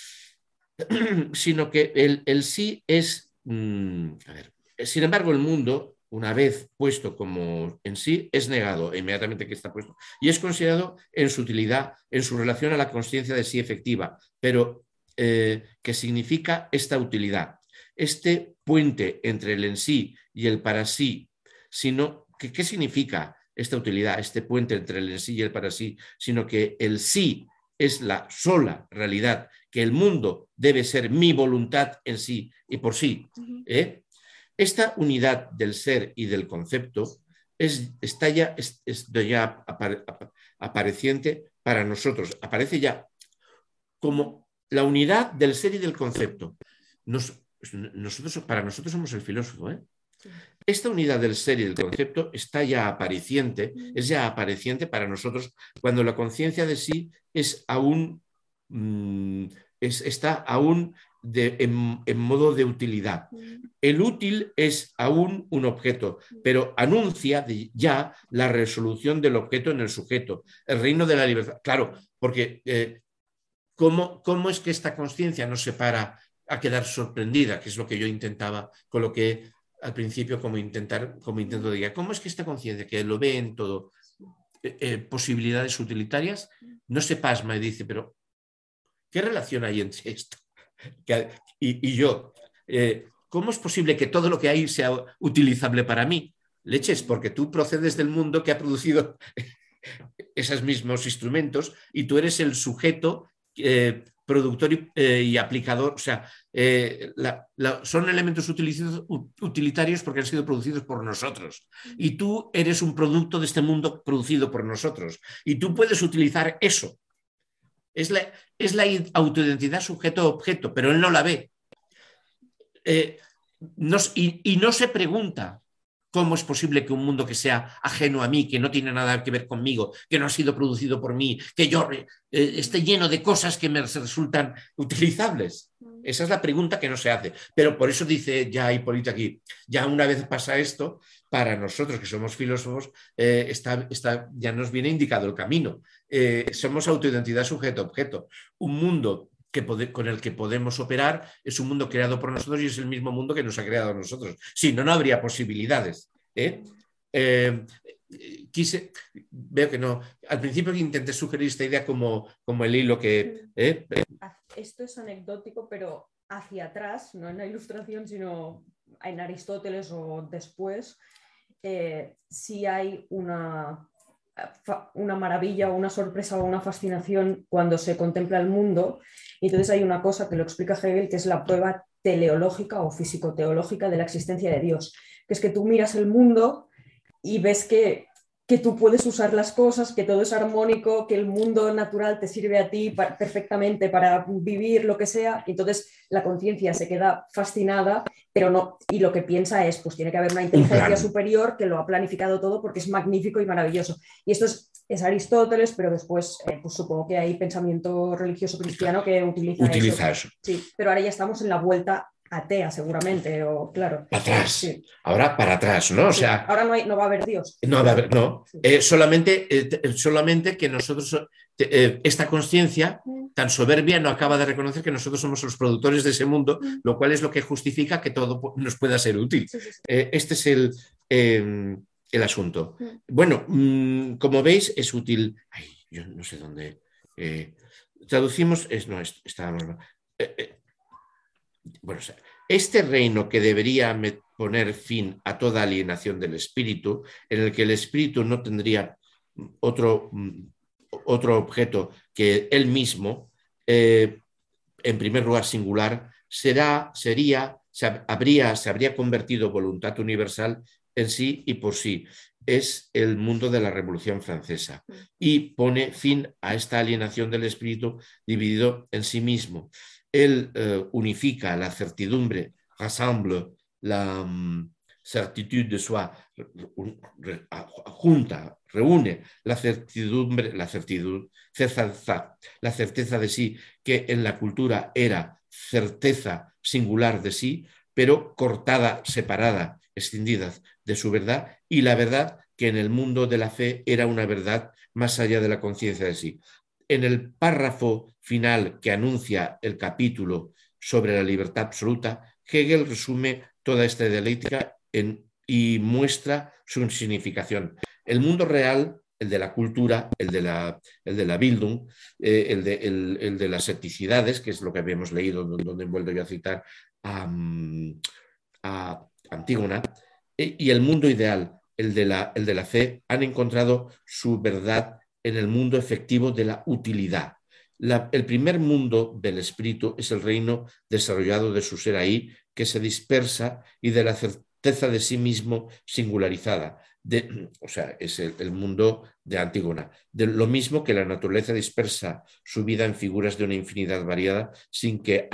sino que el sí es... sin embargo, el mundo, una vez puesto como en sí, es negado inmediatamente que está puesto. Y es considerado en su utilidad, en su relación a la consciencia de sí efectiva, pero que significa esta utilidad. Este puente entre el en sí y el para sí, sino que, ¿qué significa esta utilidad, este puente entre el en sí y el para sí? Sino que el sí es la sola realidad, que el mundo debe ser mi voluntad en sí y por sí. Esta unidad del ser y del concepto está ya apareciente para nosotros, aparece ya como la unidad del ser y del concepto. Para nosotros somos el filósofo. Esta unidad del ser y del concepto está ya apareciente, es ya apareciente para nosotros cuando la conciencia de sí es aún, está aún en modo de utilidad. El útil es aún un objeto, pero anuncia ya la resolución del objeto en el sujeto, el reino de la libertad. Claro, porque ¿cómo es que esta conciencia no se para a quedar sorprendida? Que es lo que yo coloqué al principio como intento de guía. ¿Cómo es que esta conciencia, que lo ve en todo, posibilidades utilitarias, no se pasma y dice, pero ¿qué relación hay entre esto y yo? ¿Cómo es posible que todo lo que hay sea utilizable para mí? Leches, porque tú procedes del mundo que ha producido esos mismos instrumentos y tú eres el sujeto productor y aplicador, o sea, son elementos utilitarios porque han sido producidos por nosotros. Y tú eres un producto de este mundo producido por nosotros. Y tú puedes utilizar eso. Es la autoidentidad sujeto-objeto, pero él no la ve. Y no se pregunta cómo es posible que un mundo que sea ajeno a mí, que no tiene nada que ver conmigo, que no ha sido producido por mí, que yo esté lleno de cosas que me resultan utilizables. Esa es la pregunta que no se hace. Pero por eso dice ya Hipólito aquí, ya una vez pasa esto, para nosotros que somos filósofos, ya nos viene indicado el camino. Somos autoidentidad sujeto-objeto. Un mundo con el que podemos operar es un mundo creado por nosotros y es el mismo mundo que nos ha creado a nosotros. Si no, no habría posibilidades. Veo que no. Al principio intenté sugerir esta idea como el hilo que... Esto es anecdótico, pero hacia atrás, no en la Ilustración, sino en Aristóteles o después, sí hay una maravilla o una sorpresa o una fascinación cuando se contempla el mundo. Y entonces hay una cosa que lo explica Hegel, que es la prueba teleológica o físico-teológica de la existencia de Dios, que es que tú miras el mundo y ves que tú puedes usar las cosas, que todo es armónico, que el mundo natural te sirve a ti perfectamente para vivir lo que sea, y entonces la conciencia se queda fascinada, pero no, y lo que piensa es, pues tiene que haber una inteligencia superior que lo ha planificado todo porque es magnífico y maravilloso. Y esto es Aristóteles, pero después pues supongo que hay pensamiento religioso cristiano que utiliza eso. Sí, pero ahora ya estamos en la vuelta atea, seguramente, o claro. Atrás. Sí. Ahora para atrás, ¿no? Sí. O sea, ahora no va a haber Dios. No va a haber, no. Sí. Solamente que nosotros, esta conciencia tan soberbia no acaba de reconocer que nosotros somos los productores de ese mundo, lo cual es lo que justifica que todo nos pueda ser útil. Sí. Este es el asunto. Bueno, como veis, es útil. Ay, yo no sé dónde. Traducimos. Estábamos. Bueno, o sea, este reino que debería poner fin a toda alienación del espíritu, en el que el espíritu no tendría otro objeto que él mismo, en primer lugar singular, se habría convertido voluntad universal en sí y por sí. Es el mundo de la Revolución Francesa y pone fin a esta alienación del espíritu dividido en sí mismo. Él unifica la certidumbre, rassemble la certitude de soi, reúne la certeza de sí, que en la cultura era certeza singular de sí, pero cortada, separada, escindida de su verdad, y la verdad que en el mundo de la fe era una verdad más allá de la conciencia de sí. En el párrafo final que anuncia el capítulo sobre la libertad absoluta, Hegel resume toda esta dialéctica y muestra su significación. El mundo real, el de la cultura, el de la Bildung, el de las etnicidades, que es lo que habíamos leído, donde vuelvo yo a citar a Antígona, y el mundo ideal, el de la fe, han encontrado su verdad en el mundo efectivo de la utilidad. El primer mundo del espíritu es el reino desarrollado de su ser ahí, que se dispersa, y de la certeza de sí mismo singularizada. O sea, es el mundo de Antígona. Lo mismo que la naturaleza dispersa su vida en figuras de una infinidad variada sin que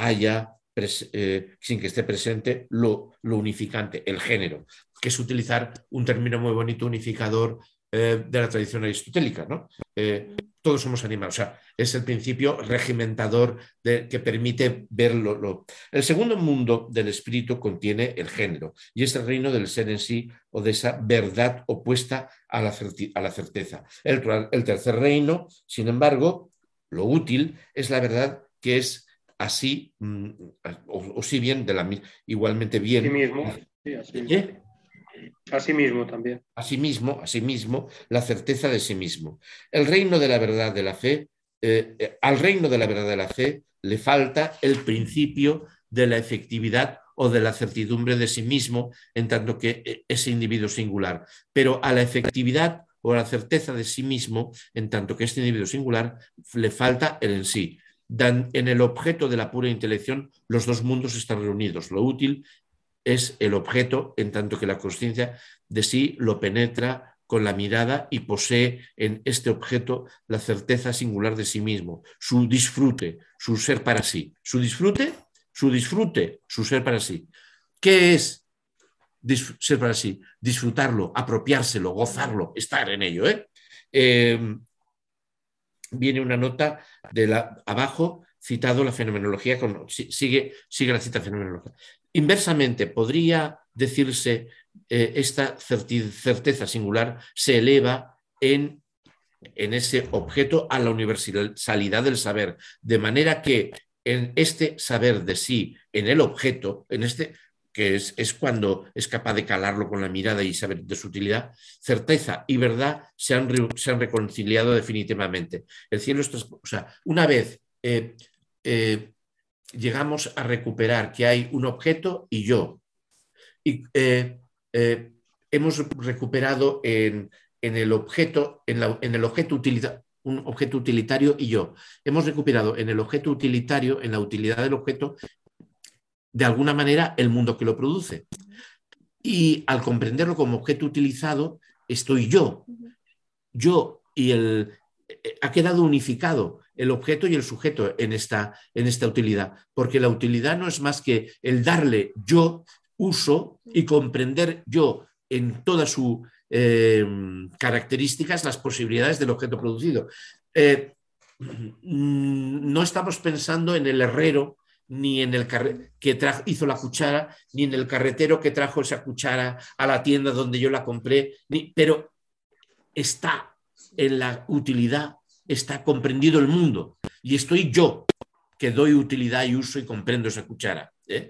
esté presente lo unificante, el género, que es utilizar un término muy bonito, unificador, de la tradición aristotélica, ¿no? Todos somos animales, o sea, es el principio regimentador que permite verlo. El segundo mundo del espíritu contiene el género y es el reino del ser en sí o de esa verdad opuesta a la certeza. El tercer reino, sin embargo, lo útil es la verdad que es así, o si bien, igualmente bien. Sí mismo. Sí, así mismo. Asimismo también. Asimismo, la certeza de sí mismo. El reino de la verdad de la fe, al reino de la verdad de la fe le falta el principio de la efectividad o de la certidumbre de sí mismo, en tanto que ese individuo singular. Pero a la efectividad o a la certeza de sí mismo, en tanto que este individuo singular, le falta el en sí. En el objeto de la pura intelección, los dos mundos están reunidos, lo útil es el objeto, en tanto que la conciencia de sí lo penetra con la mirada y posee en este objeto la certeza singular de sí mismo, su disfrute, su ser para sí. Su disfrute, su ser para sí. ¿Qué es ser para sí? Disfrutarlo, apropiárselo, gozarlo, estar en ello. Viene una nota abajo, citado la fenomenología, sigue la cita fenomenológica. Inversamente, podría decirse esta certeza singular se eleva en ese objeto a la universalidad del saber, de manera que en este saber de sí, en el objeto, en este que es cuando es capaz de calarlo con la mirada y saber de su utilidad, certeza y verdad se han reconciliado definitivamente. El cielo está, o sea, una vez llegamos a recuperar que hay un objeto y yo, y hemos recuperado en el objeto, en el objeto utilitario, un objeto utilitario y yo. Hemos recuperado en el objeto utilitario, en la utilidad del objeto, de alguna manera el mundo que lo produce. Y al comprenderlo como objeto utilizado, estoy yo. Yo y ha quedado unificado el objeto y el sujeto en esta utilidad, porque la utilidad no es más que el darle yo uso y comprender yo en todas sus características las posibilidades del objeto producido. No estamos pensando en el herrero ni en el que hizo la cuchara, ni en el carretero que trajo esa cuchara a la tienda donde yo la compré, pero está en la utilidad, está comprendido el mundo y estoy yo que doy utilidad y uso y comprendo esa cuchara.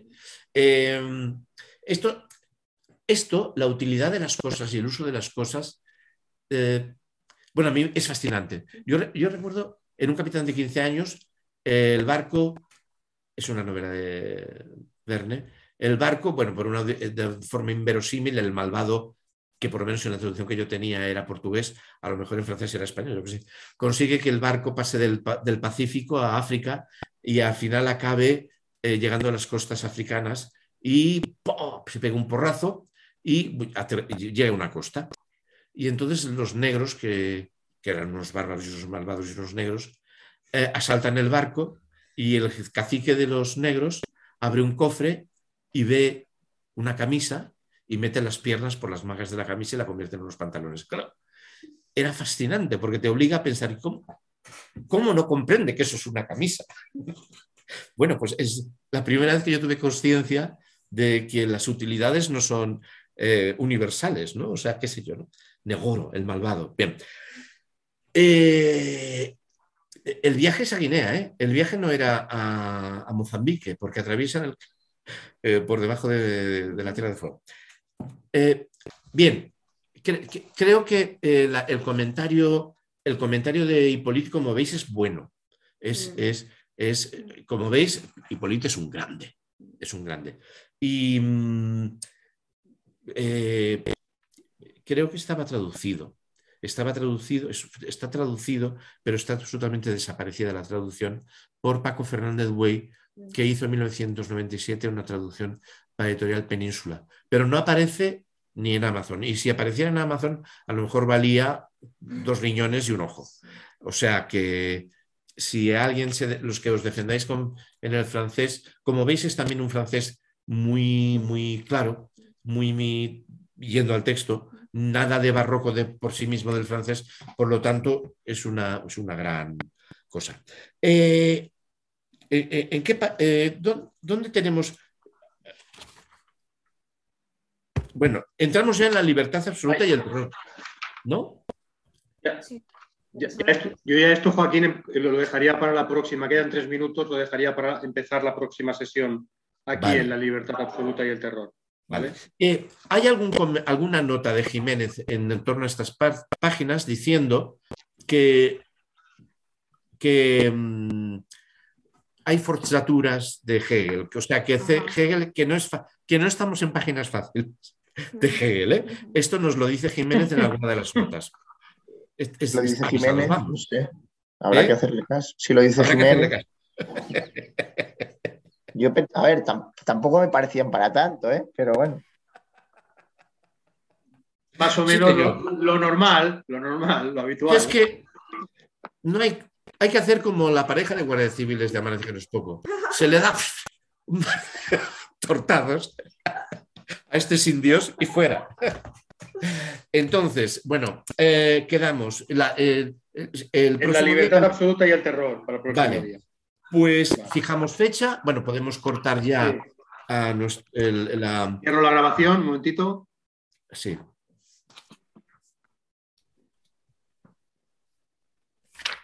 Esto, la utilidad de las cosas y el uso de las cosas, bueno, a mí es fascinante. Yo recuerdo en Un capitán de 15 años, el barco, es una novela de Verne, el barco, bueno, de forma inverosímil, el malvado, que por lo menos en la traducción que yo tenía era portugués, a lo mejor en francés era español, yo que sé, consigue que el barco pase del Pacífico a África y al final acabe llegando a las costas africanas y ¡pum!, se pega un porrazo y llega a una costa. Y entonces los negros, que eran unos bárbaros y unos malvados y unos negros, asaltan el barco y el cacique de los negros abre un cofre y ve una camisa y mete las piernas por las mangas de la camisa y la convierte en unos pantalones. Claro, era fascinante porque te obliga a pensar, ¿cómo no comprende que eso es una camisa? Bueno, pues es la primera vez que yo tuve consciencia de que las utilidades no son universales, ¿no? O sea, qué sé yo, ¿no? Negoro, el malvado. Bien. El viaje es a Guinea, ¿eh? El viaje no era a Mozambique, porque atraviesan por debajo de la Tierra de Fuego. Bien, creo que el comentario de Hipólito, como veis, es bueno. Como veis, Hipólito es un grande. Es un grande. Y creo que estaba traducido. Está traducido, pero está absolutamente desaparecida la traducción por Paco Fernández Buey, que hizo en 1997 una traducción para Editorial Península. Pero no aparece ni en Amazon. Y si apareciera en Amazon, a lo mejor valía 2 riñones y un ojo. O sea que si alguien, los que os defendáis en el francés, como veis, es también un francés muy, muy claro, muy yendo al texto, nada de barroco por sí mismo del francés, por lo tanto es una gran cosa. ¿Dónde tenemos? Bueno, entramos ya en la libertad absoluta y el terror, ¿no? Yo ya esto, Joaquín, lo dejaría para la próxima, quedan 3 minutos, lo dejaría para empezar la próxima sesión aquí en la libertad absoluta y el terror. ¿Vale? ¿Hay alguna nota de Jiménez en torno a estas páginas diciendo que hay forzaturas de Hegel? O sea, que Hegel, que no estamos en páginas fáciles de Hegel, ¿eh? Esto nos lo dice Jiménez en alguna de las notas. Lo dice Jiménez, no sé. Habrá que hacerle caso. Si lo dice Jiménez. A ver, tampoco me parecían para tanto, ¿eh? Pero bueno. Más o menos lo normal, lo habitual. Es que no hay que hacer como la pareja de guardias civiles de Amanece que no es poco. Se le da tortados a este sin Dios y fuera. Entonces, bueno, quedamos. En la libertad absoluta y el terror para el próximo día. Pues fijamos fecha. Bueno, podemos cortar ya a Cierro la grabación, un momentito. Sí.